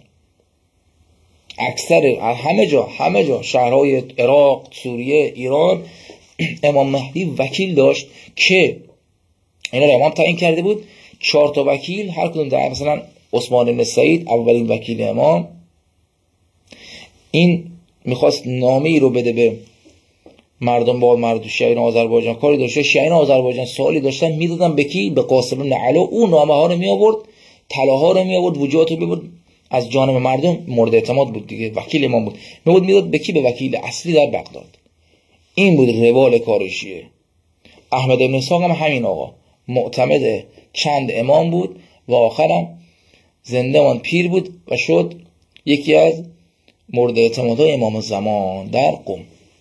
[SPEAKER 1] اکثر همه جا شهرهای عراق، سوریه، ایران امام مهدی وکیل داشت که اینا رو امام تعیین کرده بود. 4 تا وکیل، هر کدوم در، مثلا عثمان بن سعید اولین وکیل امام، این میخواست نامه‌ای رو بده به مردم با مرد شیعیان آذربایجان کاری داشته، شیعیان آذربایجان سوالی داشتن میدادن به کی؟ به قاسم بن علا. اون نامه ها رو می آورد، طلاها رو می آورد، وجوهات رو می آورد، از جانب مردم مورد اعتماد بود دیگه، وکیل امام بود، میداد به کی؟ به وکیل اصلی در بغداد. این بود روال کار شیعه. احمد بن اسحاق هم همین آقا معتمد چند امام بود و آخرم زنده ماند، پیر بود و شد یکی از مورد اعتمادهای امام زمان در قم.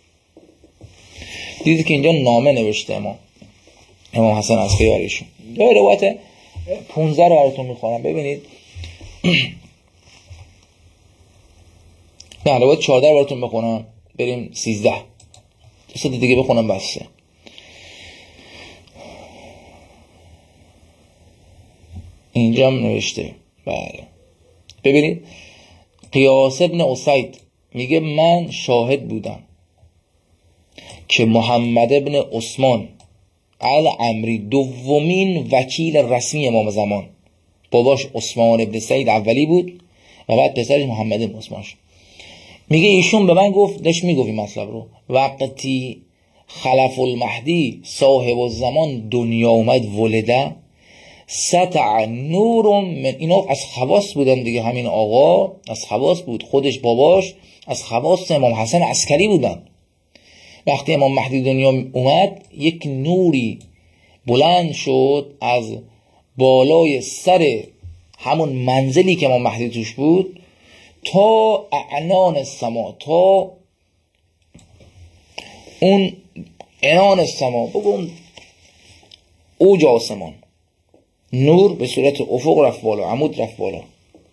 [SPEAKER 1] دیدید که اینجا نامه نوشته امام حسن عسکری برایشون. روایت 15 رو براتون میخوانم ببینید. نه روایت 14 براتون بخونم بریم 13 تا دیگه بخونم بسه. اینجا هم نوشته. بله ببینید، قیاس ابن اسید میگه من شاهد بودم که محمد ابن عثمان العمری دومین وکیل رسمی امام زمان، باباش عثمان ابن سعید اولی بود و بعد پسرش محمد ابن عثمان شد. میگه ایشون به من گفت، داشت میگفت این مطلب رو، وقتی خلف المهدی صاحب الزمان دنیا اومد ولده سطع نور من، اینا از خواص بودن دیگه، همین آقا از خواص بود، خودش باباش از خواص امام حسن عسکری بودن. وقتی امام مهدی دنیا اومد یک نوری بلند شد از بالای سر همون منزلی که امام مهدی توش بود تا اعنان السما، تا اون عنان السما، بگم اوج آسمان، نور به صورت افق رفت بالا، عمود رفت بالا.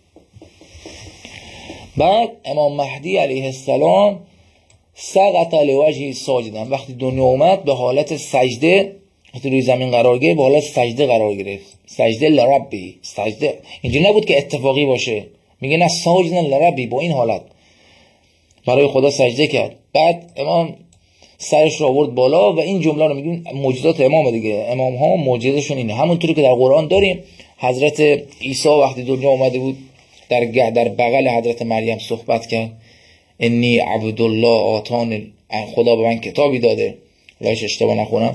[SPEAKER 1] بعد امام مهدی علیه السلام سقط لوجهی ساجدا، وقتی دنیا اومد به حالت سجده، وقتی روی زمین قرار گرفت به حالت سجده قرار گرفت، سجده لربی، سجده اینجوری نبود که اتفاقی باشه، میگه نه ساجدا لربی، با این حالت برای خدا سجده کرد. بعد امام سرش رو آورد بالا و این جمله رو میگیم معجزات امام دیگه، امام ها معجزه‌شون اینه، همونطوری که در قرآن داریم. حضرت عیسی وقتی دنیا اومده بود در بغل حضرت مریم صحبت کرد، انی عبدالله آتان، خدا به من کتابی داده، راش اشتباه نخونم.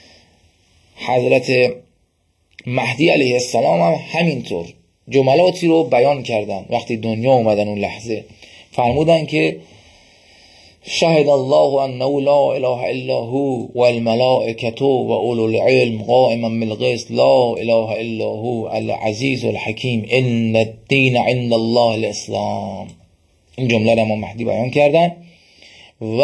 [SPEAKER 1] حضرت مهدی علیه السلام هم همینطور جملاتی رو بیان کردن وقتی دنیا اومدن. اون لحظه فرمودن که شهد الله انه لا اله الا هو والملائکه و اولو العلم قائما بالقسط لا اله الا هو العزیز الحکیم ان الدین عند الله الاسلام. این جمله رو امام مهدی بیان کردن و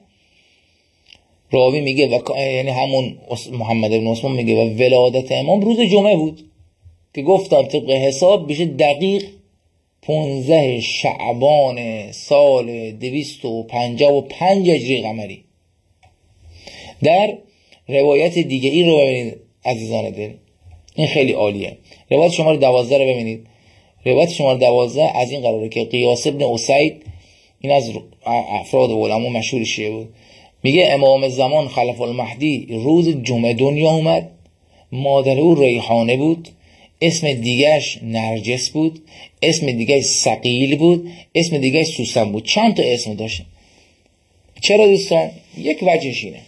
[SPEAKER 1] راوی میگه یعنی همون محمد بن عثمان میگه و ولادت امام روز جمعه بود که گفتم طبق حساب بشه دقیق 15 شعبان سال 255 هجری قمری. در روایت دیگه این رو ببینید عزیزان دل، این خیلی عالیه. روایت شماره 12 رو ببینید. روایت شماره 12 از این قراره که قیاس ابن اسید، این از افراد علما مشهور شیعه بود، میگه امام زمان خلف المهدی روز جمعه دنیا اومد، مادر او ریحانه بود، اسم دیگهش نرجس بود، اسم دیگهش ثقیل بود، اسم دیگهش سوسن بود. چند تا اسم داشت. چرا دوستان؟ یک وجهش اینه،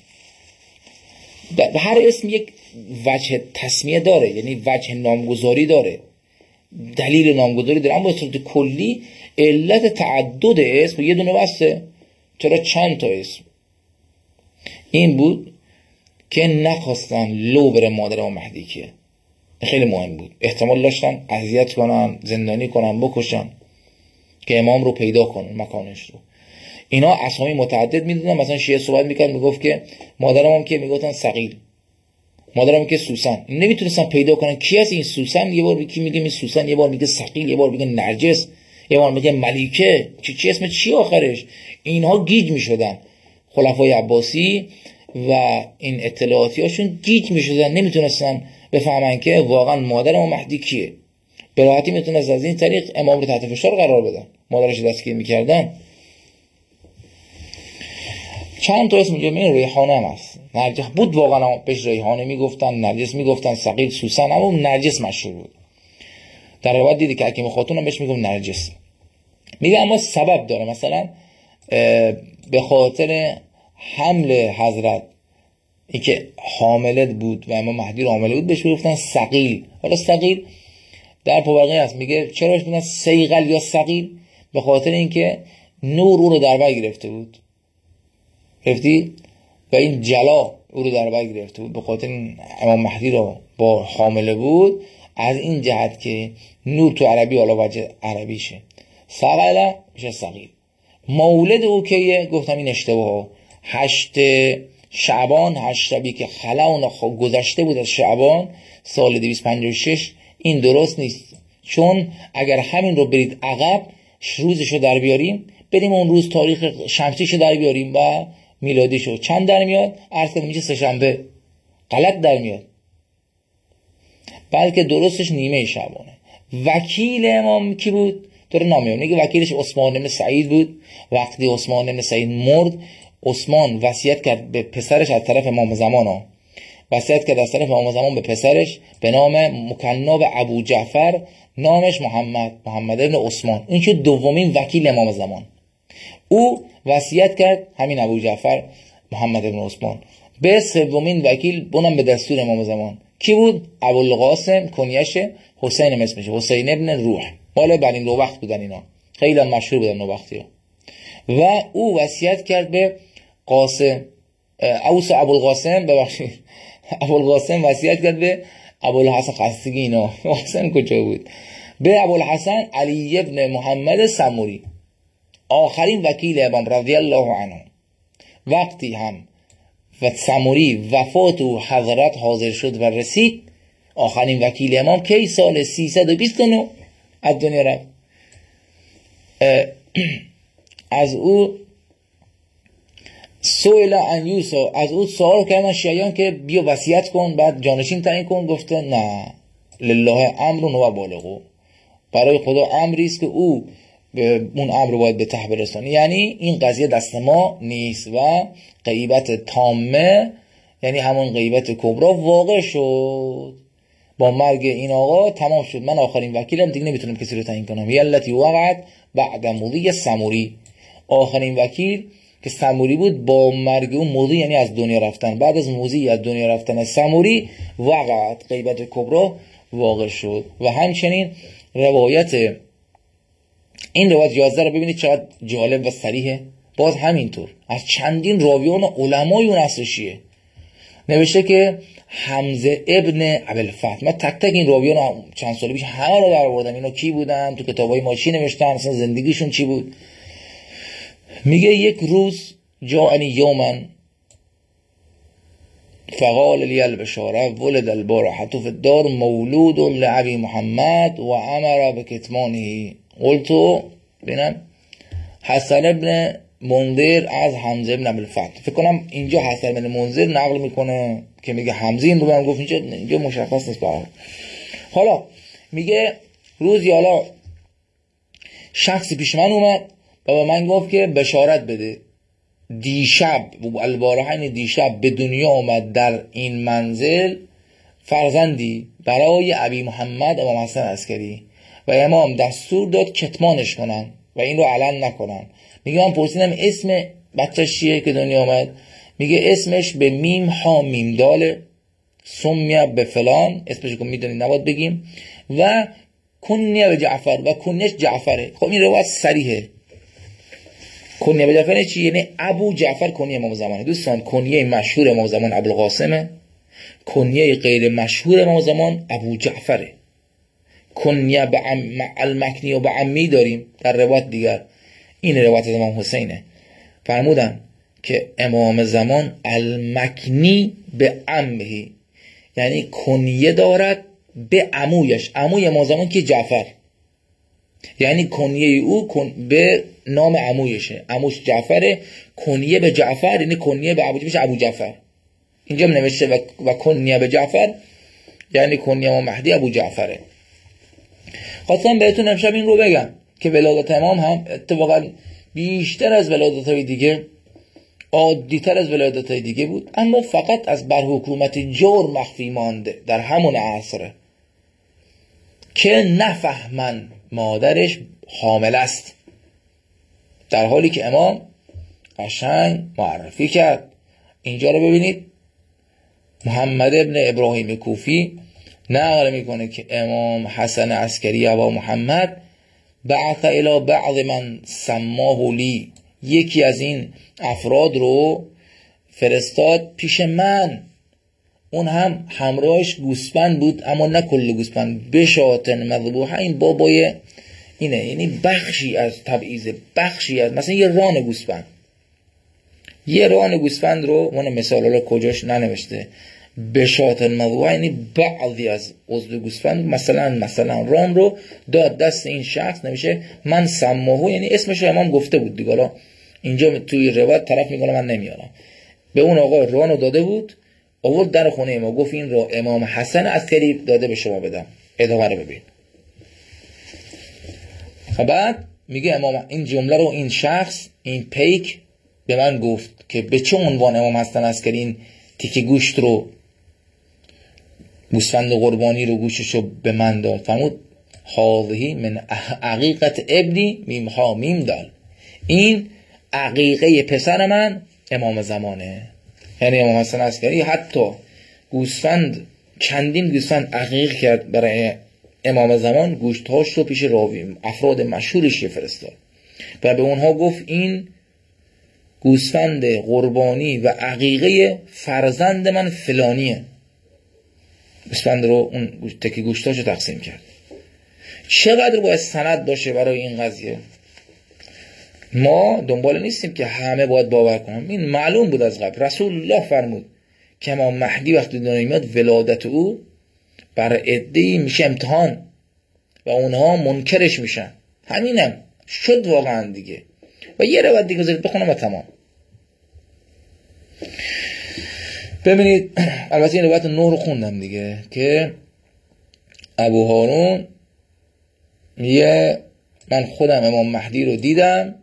[SPEAKER 1] هر اسم یک وجه تسمیه داره، یعنی وجه نامگذاری داره، دلیل نامگذاری داره، اما به صورت کلی علت تعدد اسم یه دونه بسته. چرا چند تا اسم؟ این بود که نخواستن لو بره مادر امام مهدی، که خیلی مهم بود، احتمال داشتن اذیت کنن، زندانی کنن، بکشن که امام رو پیدا کنن مکانش رو. اینا اسامی متعدد میدونن. مثلا شیعه صحبت میکرد میگفت که مادرم که میگفتن ثقیل، مادرم که سوسن، نمیتونستن پیدا کنن کی است این سوسن. یه بار کی میگه این سوسن، یه بار میگه ثقیل، یه بار میگه نرجس، یه بار میگه ملیکه، چی اسم چی آخرش. اینها گیج میشدن، خلفای عباسی و این اطلاعاتیاشون گیج میشدن، نمیتونستن بفهمن که واقعا مادر امام مهدی کیه. به راحتی میتونست از این طریق امام رو تحت فشار قرار بدن، مادرش دستگیر میکردن. چند تا اسم جمعه ریحانه هم هست، نرجس بود واقعا، بهش ریحانه میگفتن، نرجس میگفتن، ثقیل، سوسن، اما نرجس مشهور بود. در روایت دیدی که حکیم خاتون هم بهش میگفت نرجس. میگه اما سبب داره، مثلا به خاطر حمل حضرت این که حامله بود و امام مهدی رو حامله بود بهش گفتن ثقیل. حالا ثقیل در پاورقی هست، میگه چرا بهش میگن سیغل یا ثقیل؟ به خاطر اینکه نور او رو در بر گرفته بود، گرفتی؟ و این جلا او رو در بر گرفته بود، به خاطر این امام مهدی رو با حامله بود، از این جهت که نور تو عربی حالا وجه عربیشه ثقله میشه ثقیل. مولد او که گفتم این اشتباه 8 شعبان، 8 شبی که خلا گذشته بود از شعبان سال 256، این درست نیست. چون اگر همین رو برید عقب روزشو در بیاریم، بریم اون روز تاریخ شمسیشو در بیاریم و میلادیشو، چند در میاد؟ عرض کنم میشه سه شنبه، غلط در میاد، بلکه درستش نیمه شعبانه. وکیل امام کی بود؟ داره نامیه، میگه وکیلش عثمان بن سعید بود. وقتی عثمان بن سعید مرد، عثمان وصیت کرد به پسرش از طرف امام زمان وصیت کرد از طرف امام زمان به پسرش به نام مکناب ابو جعفر، نامش محمد ابن عثمان. این شد دومین وکیل امام زمان. او وصیت کرد همین ابو جعفر محمد ابن عثمان به سومین وکیل، اونم به دستور امام زمان. کی بود؟ ابوالقاسم، کنیش حسین اسمشه، حسین ابن روح. مال بنی نوبخت بودن، اینا خیلی مشهور بودن نوبختی‌ها. و او وصیت کرد به قاسم، ابوالقاسم وصیت کرد به ابوالحسن خستگی، اینا قاسم کجا بود؟ به ابوالحسن علی ابن محمد سموری، آخرین وکیل امام رضی الله عنه. وقتی هم و سموری وفات و حضرت حاضر شد و رسید، آخرین وکیل امام کی؟ سال 329 از دنیا رفت. از او سئل ان یوسف، از او سوال کردن شیعیان که بیا وصیت کن بعد جانشین تعیین کن. گفته نه، لله امر و بالغ، برای خدا امری است که او اون امر رو باید به ته برسونه. یعنی این قضیه دست ما نیست و غیبت تامه، یعنی همون غیبت کبرا واقع شد. با مرگ این آقا تمام شد، من آخرین وکیلم، دیگه نمیتونم کسی رو تعیین کنم. یلتی وقعت بعد مضی سموری، آخرین وکیل که سموری بود با مرگ اون مضی، یعنی از دنیا رفتن، بعد از مضی از دنیا رفتن سموری وقعت غیبت کبرا واقع شد. و همچنین روایت این روایت 11 رو ببینید چقدر جالب و صریحه. باز همینطور از چندین راویان و علمای اون عصر شیعه نوشته که حمزه ابن ابوالفتح، من تک تک این راویان رو چند سال پیش همه رو در آوردم، اینا کی بودن، تو کتابای ما چی نوشتن، اصلا زندگیشون چی بود. میگه یک روز جاءنی یوما فقال لی البشاره ولد البارحة فی الدار مولود لابی محمد و امر بکتمانه. قلت ببینم حسن ابن منذر از حمزه ابن ابوالفتح، فکر کنم اینجا حسن ابن منذر نقل میکنه که میگه حمزه این رو بهم گفت، اینجا مشخص نیست. حالا میگه روزی حالا شخصی پیش من اومد و با من گفت که بشارت بده، دیشب البارحه دیشب به دنیا اومد در این منزل فرزندی برای ابی محمد امام حسن عسکری و امام دستور داد کتمانش کنن و این رو علن نکنن. میگه من پرسیدم اسم بچه‌ش چیه که دنیا اومد؟ میگه اسمش به میم ها میم داله، سمیه به فلان، اسمش که میدونید نباید بگیم، و کنیه به جعفر و کنیش جعفره. خب این روایت صریحه. کنیه به جعفر چی؟ یعنی ابو جعفر کنیه امام زمانه. دوستان کنیه مشهور امام زمان ابوالقاسمه، کنیه غیر مشهور امام زمان ابو جعفره. کنیه به المکنی و به عمی داریم در روایت دیگر. این روایت امام حسینه، فرمودن که امام زمان المکنی به عمه، یعنی کنیه دارد به عمویش. عموی امام زمان که جعفر، یعنی کنیه او به نام عمویشه، عموش جعفره، کنیه به جعفر یعنی کنیه به ابو جعفر. اینجا نوشته و کنیه به جعفر یعنی کنیه امام مهدی ابو جعفره. خواستم بهتون امشب این رو بگم که ولادت امام هم اتفاقا بیشتر از ولادت‌های دیگه، عادی‌تر از ولادت‌های دیگه بود، اما فقط از بر حکومت جور مخفی مانده در همون عصر که نفهمن مادرش حامل است، در حالی که امام قشنگ معرفی کرد. اینجا رو ببینید، محمد ابن ابراهیم کوفی نقل میکنه که امام حسن عسکری ابا محمد بعث الی بعض من سماه لی، یکی از این افراد رو فرستاد پیش من، اون هم همراهش گوسفند بود، اما نه کل گوسفند، بشاتن مذبوحه، این بابای اینه، یعنی بخشی از تبعیض، بخشی از مثلا یه ران گوسفند، یه ران گوسفند رو من مثال حالا کجاش ننوشته، بشاتن مذبوحه یعنی بعضی از عضو گوسفند، مثلا ران رو داد دست این شخص، نمیشه من سماهو، یعنی اسمش رو امام گفته بود دیگه، حالا اینجا توی روایت طرف میکنه من نمیارم، به اون آقا رانو داده بود، آورد در خونه ما، گفت این رو امام حسن عسکری داده به شما بدم. ادامه رو ببین. بعد میگه امام این جمله رو این شخص، این پیک به من گفت که به چه عنوان امام حسن عسکری این تیکه گوشت رو، گوسفند قربانی رو، گوشتشو به من داد. فرمود هذه من عقیقت ابنی میم ها میم دال، این عقیقه پسر من امام زمانه. یعنی امام حسن عسکری حتی گوسفند، چندین گوسفند عقیق کرد برای امام زمان، گوشتهاش رو پیش راوی افراد مشهورش فرستاد و به اونها گفت این گوسفند قربانی و عقیقه فرزند من فلانیه. گوسفند رو، اون تکی گوشتهاش رو تقسیم کرد. چقدر باید سند باشه برای این قضیه؟ ما دنبال نیستیم که همه باید باور کنیم، این معلوم بود از قبل. رسول الله فرمود که امام مهدی وقتی دنیا میاد ولادت او بر عده‌ای میشه امتحان و اونها منکرش میشن. همینم شد واقعا دیگه. و یه روایت دیگه بذارید بخونم و تمام. ببینید، البته این روایت 9 رو خوندم دیگه، که ابو هارون من خودم امام مهدی رو دیدم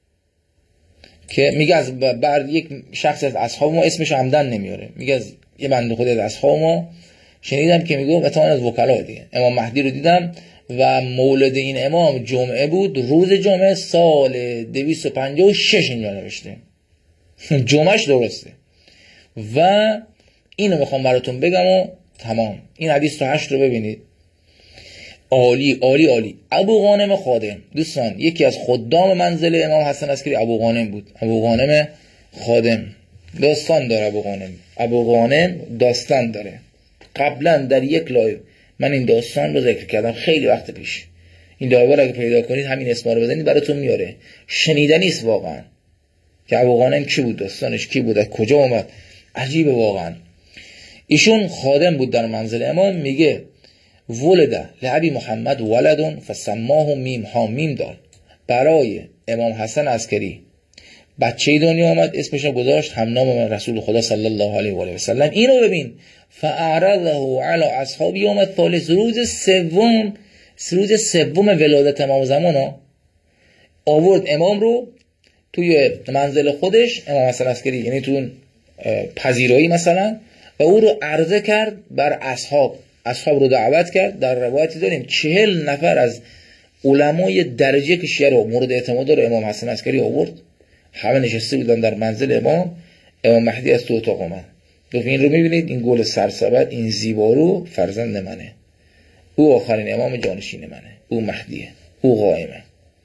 [SPEAKER 1] که میگه از بعد یک شخص از اصحاب ما، اسمش عمدن نمیاره، میگه از یه بنده خدا از اصحاب ما شنیدم که میگه مثلا از وکلا دیگه امام مهدی رو دیدم و مولد این امام جمعه بود، روز جمعه سال 256 اینجا نوشته، جمعهش درسته. و اینو میخوام براتون بگم و تمام. این حدیث 8 رو ببینید، عالی عالی عالی. ابو غانم خادم، دوستان یکی از خدام منزل امام حسن عسکری ابو غانم بود. ابو غانم خادم داستان داره، ابو غانم داستان داره. قبلا در یک لایو من این داستان رو ذکر کردم خیلی وقت پیش. این لایو رو اگه پیدا کنید همین اسما رو بزنید براتون میاره. شنیدنی است واقعا که ابو غانم کی بود، داستانش کی بود، از کجا اومد، عجیبه واقعا. ایشون خادم بود در منزل امام. میگه ولد لعبی محمد ولدون فسماه میم ها میم دال، برای امام حسن عسکری بچه دنیا آمد، اسمش رو گذاشت همنام رسول خدا صلی الله علیه و آله و سلم. اینو ببین، فاعرضه علی اصحاب یوم الثالث، روز سوم ولادت امام زمان آورد امام رو توی منزل خودش، امام حسن عسکری، یعنی توی پذیرایی مثلا، و او رو عرضه کرد بر اصحاب رو دعوت کرد. در روایتی داریم 40 نفر از علمای درجه که شیعه رو مورد اعتماد داره امام حسن عسکری آورد، همه نشسته بودن در منزل امام مهدی از تو اتاق اومد، گفت این رو میبینید، این گل سرسبد، این زیبارو فرزند منه، او آخرین امام جانشین منه، او مهدیه، او قائمه.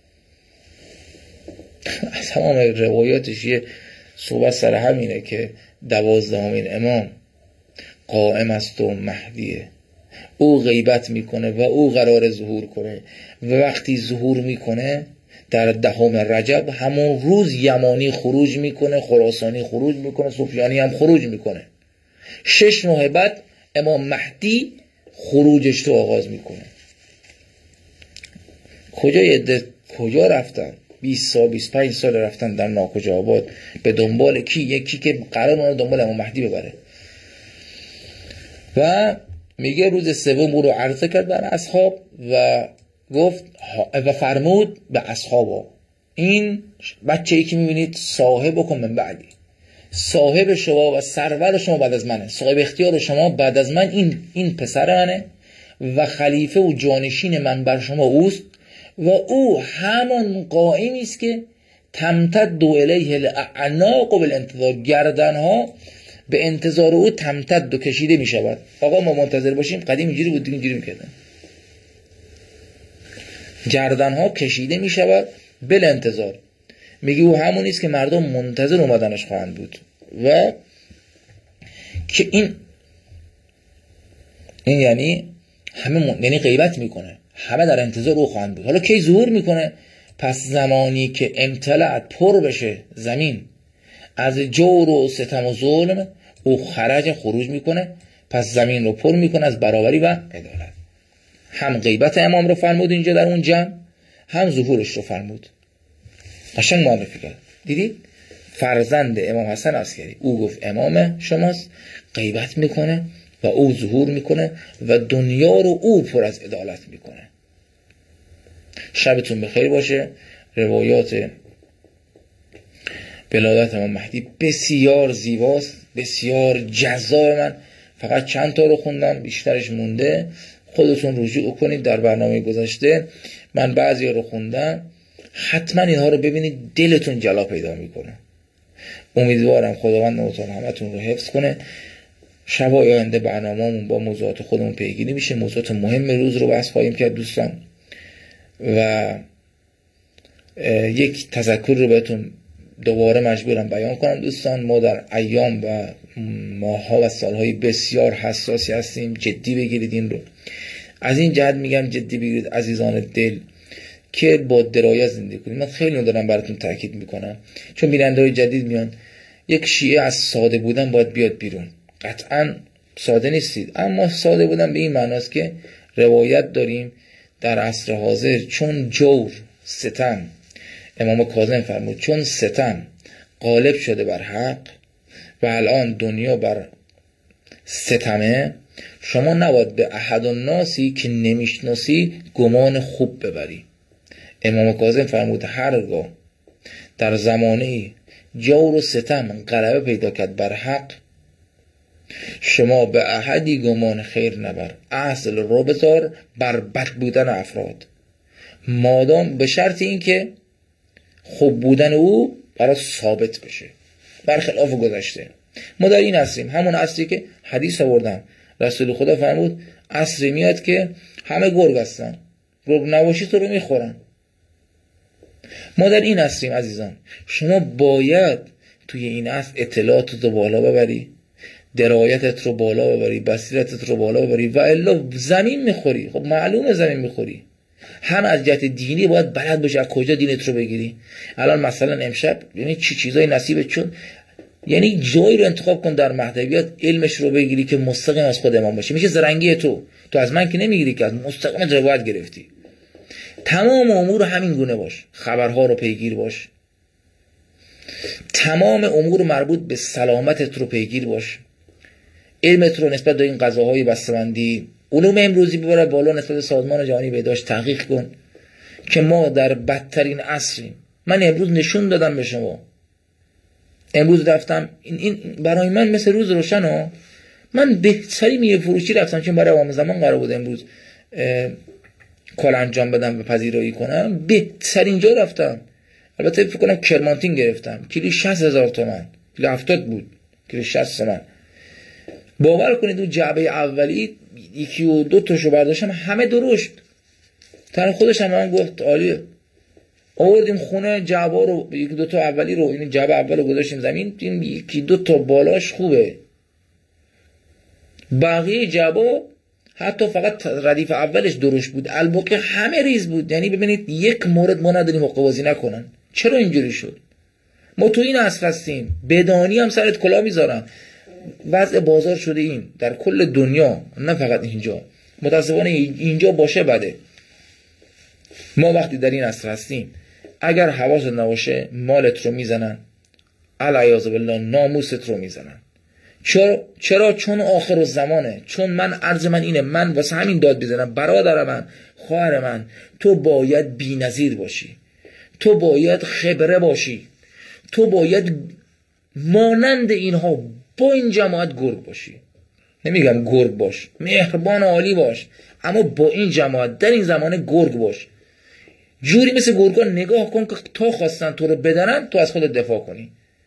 [SPEAKER 1] از تمام روایاتش یه صحبت سر همینه که 12مین امام قائم است و مهدیه، او غیبت میکنه و او قرار ظهور کنه و وقتی ظهور میکنه در 10 رجب همون روز یمانی خروج میکنه، خراسانی خروج میکنه، سفیانی هم خروج میکنه. 6 ماه بعد امام مهدی خروجش رو آغاز میکنه. کجا رفتن؟ 20 سال 25 سال رفتن در ناکجا آباد به دنبال کی؟ یکی که قرار اون دنبال امام مهدی ببره. و میگه روز سوم او رو عرضه کرد بر اصحاب و گفت و فرمود به اصحابا، این بچه‌ای که میبینید صاحبکم من بعدی، صاحب شما و سرور شما بعد از منه، صاحب اختیار شما بعد از من این پسر منه و خلیفه و جانشین من بر شما اوست و او همان قائمی است که تمتد الیه الاعناق بالانتظار، گردنها به انتظار او تمتد و کشیده می شود. آقا ما منتظر باشیم، قدیم اینجوری بود، اینجوری میکردن، گردنها کشیده می شود بالانتظار. میگه او همونی است که مردم منتظر اومدنش خواهند بود و که این یعنی همه یعنی غیبت میکنه، همه در انتظار او خواهند بود. حالا کی ظهور میکنه؟ پس زمانی که امتلأت پر بشه زمین از جور و ستم و ظلم، او خروج میکنه، پس زمین رو پر میکنه از برابری و عدالت. هم غیبت امام رو فرمود اینجا در اون جمع، هم ظهورش رو فرمود. قشنگ معرفی کرد. دیدید فرزند امام حسن عسکری، او گفت امام شماست، غیبت میکنه و او ظهور میکنه و دنیا رو او پر از عدالت میکنه. شبتون بخیر باشه. روایات ولادت امام مهدی بسیار زیباست، بسیار جذاب. من فقط چند تا رو خوندم، بیشترش مونده، خودتون رجوع کنید. در برنامه گذشته من بعضی رو خوندم، حتما اینها رو ببینید، دلتون جلا پیدا میکنه. امیدوارم خداوند متعال همتون رو حفظ کنه. شبای آینده برنامه‌مون با موضوعات خودمون پیگیری میشه. موضوعات مهم روز رو بحث خواهیم کرد دوستان. و یک تذکر رو بهتون دوباره مجبورم بیان کنم دوستان. ما در ایام و ماه‌ها و سال‌های بسیار حساسی هستیم، جدی بگیرید این رو. از این جهت میگم جدی بگیرید عزیزان دل که با درایت زندگی کنید. من خیلی دارم براتون تاکید میکنم، چون بیننده‌های جدید میان. یک شیعه از ساده بودن باید بیاد بیرون. قطعا ساده نیستید، اما ساده بودن به این معناست که روایت داریم در عصر حاضر، چون جور ستم، امام کاظم فرمود چون ستم غالب شده بر حق و الان دنیا بر ستمه، شما نباید به احد الناسی که نمیشناسی گمان خوب ببری. امام کاظم فرمود هرگاه در زمانه جور و ستم غلبه پیدا کرد بر حق، شما به احدی گمان خیر نبر، اصل رو بذار بر بد بودن افراد، مادام به شرط این که خوب بودن او برای ثابت بشه برخلاف گذشته. ما در این عصریم، همون عصری که حدیث آوردم، رسول خدا فرمود عصری میاد که همه گرگ هستن، گرگ نباشی تو رو میخورن. ما در این عصریم عزیزان. شما باید توی این عصر اطلاعاتت رو بالا ببری، درایتت رو بالا ببری، بصیرتت رو بالا ببری، و الا زمین میخوری. خب معلومه زمین میخوری. هم از جهت دینی باید بلد باشی از کجا دینت رو بگیری. الان مثلا امشب یعنی چی چیزای نصیبت، چون یعنی جایی رو انتخاب کن در مهدویات علمش رو بگیری که مستقیم از خود امام باشه. میشه زرنگی تو از من که نمیگیری، که از مستقیم روایت گرفتی. تمام امور همین گونه باش، خبرها رو پیگیر باش، تمام امور مربوط به سلامتت رو پیگیر باش، علمت رو نسبت به این قضاهای بسته‌بندی، علوم امروزی ببره بالا، نسبت به سازمان جهانی بهداشت تحقیق کن که ما در بدترین عصریم. من امروز نشون دادم به شما، امروز رفتم این برای من مثل روز روشن من بهترین میوه فروشی رفتم، چون برای عوام زمان قرار بود امروز کار انجام بدم و پذیرایی کنم. بهترین جا رفتم، البته فکر کنم کرمانتین گرفتم، کیلو 60,000 تومان، کیلو 70 بود، کیلو 60 تومان. باور کنید اون جعبه اولی یکی و دو تاشو برداشتم، همه درشت. تن خودش هم من گفت عالیه. آوردیم خونه جعبه رو، یکی دو تا اولی رو، این جعبه اول رو گذاشتیم زمین، این یکی دو تا بالاش خوبه، بقیه جعبه حتی فقط ردیف اولش درشت بود، الباقی همه ریز بود. یعنی ببینید یک مورد ما نداریم حقه بازی نکنن. چرا اینجوری شد؟ ما تو این عصر هستیم، بدانی هم سرت کلاه میذارن. وضع بازار شده این در کل دنیا، نه فقط اینجا. متاسفانه اینجا باشه بده. ما وقتی در این عصر هستیم، اگر حواست نباشه مالت رو میزنن، العیاذ بالله ناموست رو میزنن. چرا؟ چون آخر الزمانه. چون من عرض من اینه، من واسه همین داد بزنم برادر من، خواهر من، تو باید بی‌نظیر باشی، تو باید خبره باشی، تو باید مانند اینها با این جماعت گرگ باشی. نمیگم گرگ باش، مهربان عالی باش، اما با این جماعت در این زمانه گرگ باش. جوری مثل گرگان نگاه کن که تا خواستن تو رو بدنن تو از خودت دفاع کنی.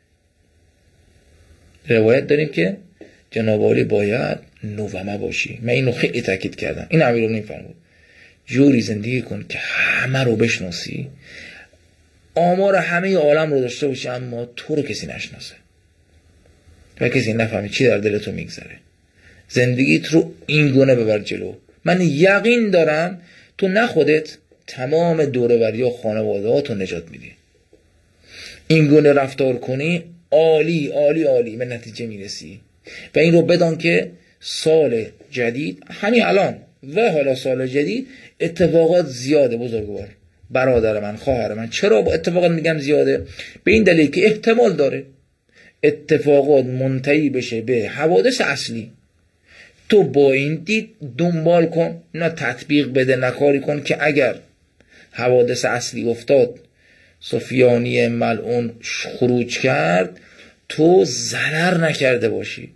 [SPEAKER 1] روایت داریم که جناب عالی باید نومه باشی. من اینو خیلی تاکید کردم. این امیرالمومنین فرمود جوری زندگی کن که همه رو بشناسی، آمار همه عالم رو داشته باشی، اما تو رو کسی نشناسه و کسی نفهمه چی در دل تو میگذره. زندگیت رو این گونه ببر جلو. من یقین دارم تو نه خودت، تمام دوروری و خانواده ها تو نجات میدی. این گونه رفتار کنی عالی عالی عالی به نتیجه میرسی. و این رو بدان که سال جدید همین الان و حالا سال جدید اتفاقات زیاده بزرگوار. برادر من، خواهر من، چرا با اتفاقات میگم زیاده؟ به این دلیل که احتمال داره اتفاقات منتهی بشه به حوادث اصلی. تو با این دید دنبال کن، نه تطبیق بده، نه کاری کن که اگر حوادث اصلی افتاد، سفیانی ملعون خروج کرد، تو ضرر نکرده باشی.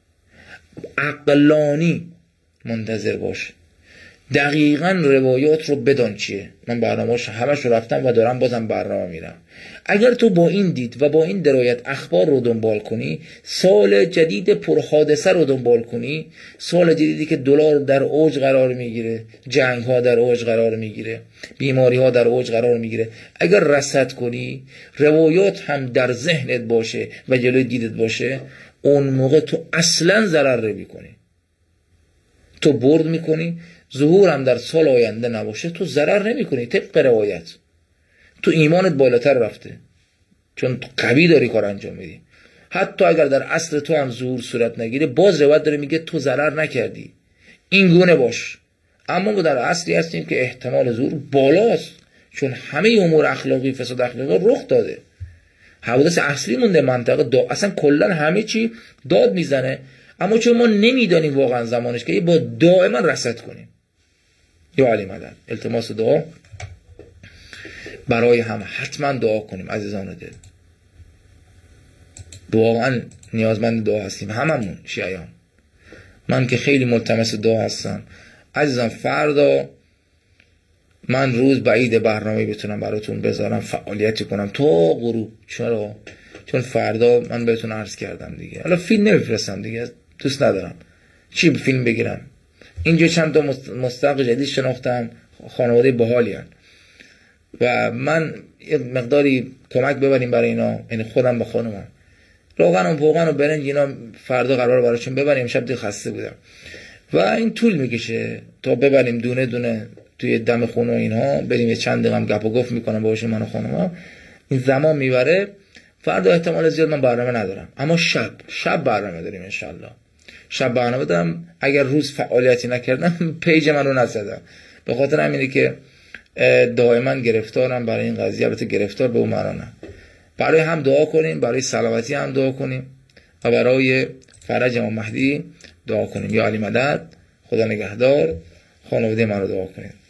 [SPEAKER 1] عقلانی منتظر باش. دقیقاً روایات رو بدان چیه. من برنامه‌اش همش رو رفتم و دارم بازم برنامه میرم. اگر تو با این دید و با این درایت اخبار رو دنبال کنی، سال جدید پرحادثه رو دنبال کنی، سال جدیدی که دلار در اوج قرار میگیره، جنگ ها در اوج قرار میگیره، بیماری ها در اوج قرار میگیره، اگر رصد کنی، روایات هم در ذهنت باشه و جلوی دیدت باشه، اون موقع تو اصلا ضرر نمی‌کنی. تو برد میکنی. ظهور هم در سال آینده نباشه تو ضرر نمی‌کنی. طبق روایت تو ایمانت بالاتر رفته، چون تو قوی داری کار انجام میدی. حتی اگر در اصل تو هم ظهور صورت نگیره، باز روایت داره میگه تو ضرر نکردی. این گونه باش. اما ما در اصلی هستیم که احتمال ظهور بالاست، چون همه امور اخلاقی، فساد اخلاقی رخ داده. حوادث اصلی مونده، منطقه اصلا کلا همه چی داد میزنه، اما چون ما نمیدانیم واقعا زمانش که با دائما رصد کنیم. یا علی مدد التماس دعا برای هم حتما دعا کنیم عزیزان دل. واقعا نیازمند دعا هستیم هممون شیعیان. من که خیلی ملتمس دعا هستم عزیزان. فردا من روز بعید برنامه بتونم براتون بذارم، فعالیتی کنم تا غروب. چرا؟ چون فردا من بهتون عرض کردم دیگه، حالا فیلم نمیفرستم دیگه، دوست ندارم. چی فیلم بگیرم؟ اینجا چند تا مستحق جدید شناختم، خانواده باحالی هستن و من یه مقداری کمک ببریم برای اینا، یعنی خودم با خانومم. روغن و برنج اینا فردا قرار براشون ببریم. شب دیگه خسته بودم و این طول میکشه تا ببریم دونه دونه توی دم خونه و اینها، بریم یه چند دقیقه هم گپ و گفت میکنم باهاشون من و خانومم. این زمان میبره. فردا احتمال زیاد من برنامه ندارم، اما شب برنامه داریم انشالله. شب برنامه دارم. اگر روز فعالیتی نکردم پیج من رو نزدم، به خاطر همینه که دائما گرفتارم برای این قضیه. البته گرفتار به اون معنا نه. برای هم دعا کنیم، برای سلامتی هم دعا کنیم و برای فرج امام مهدی دعا کنیم. یا علی مدد، خدا نگهدار. خانواده من رو دعا کنید.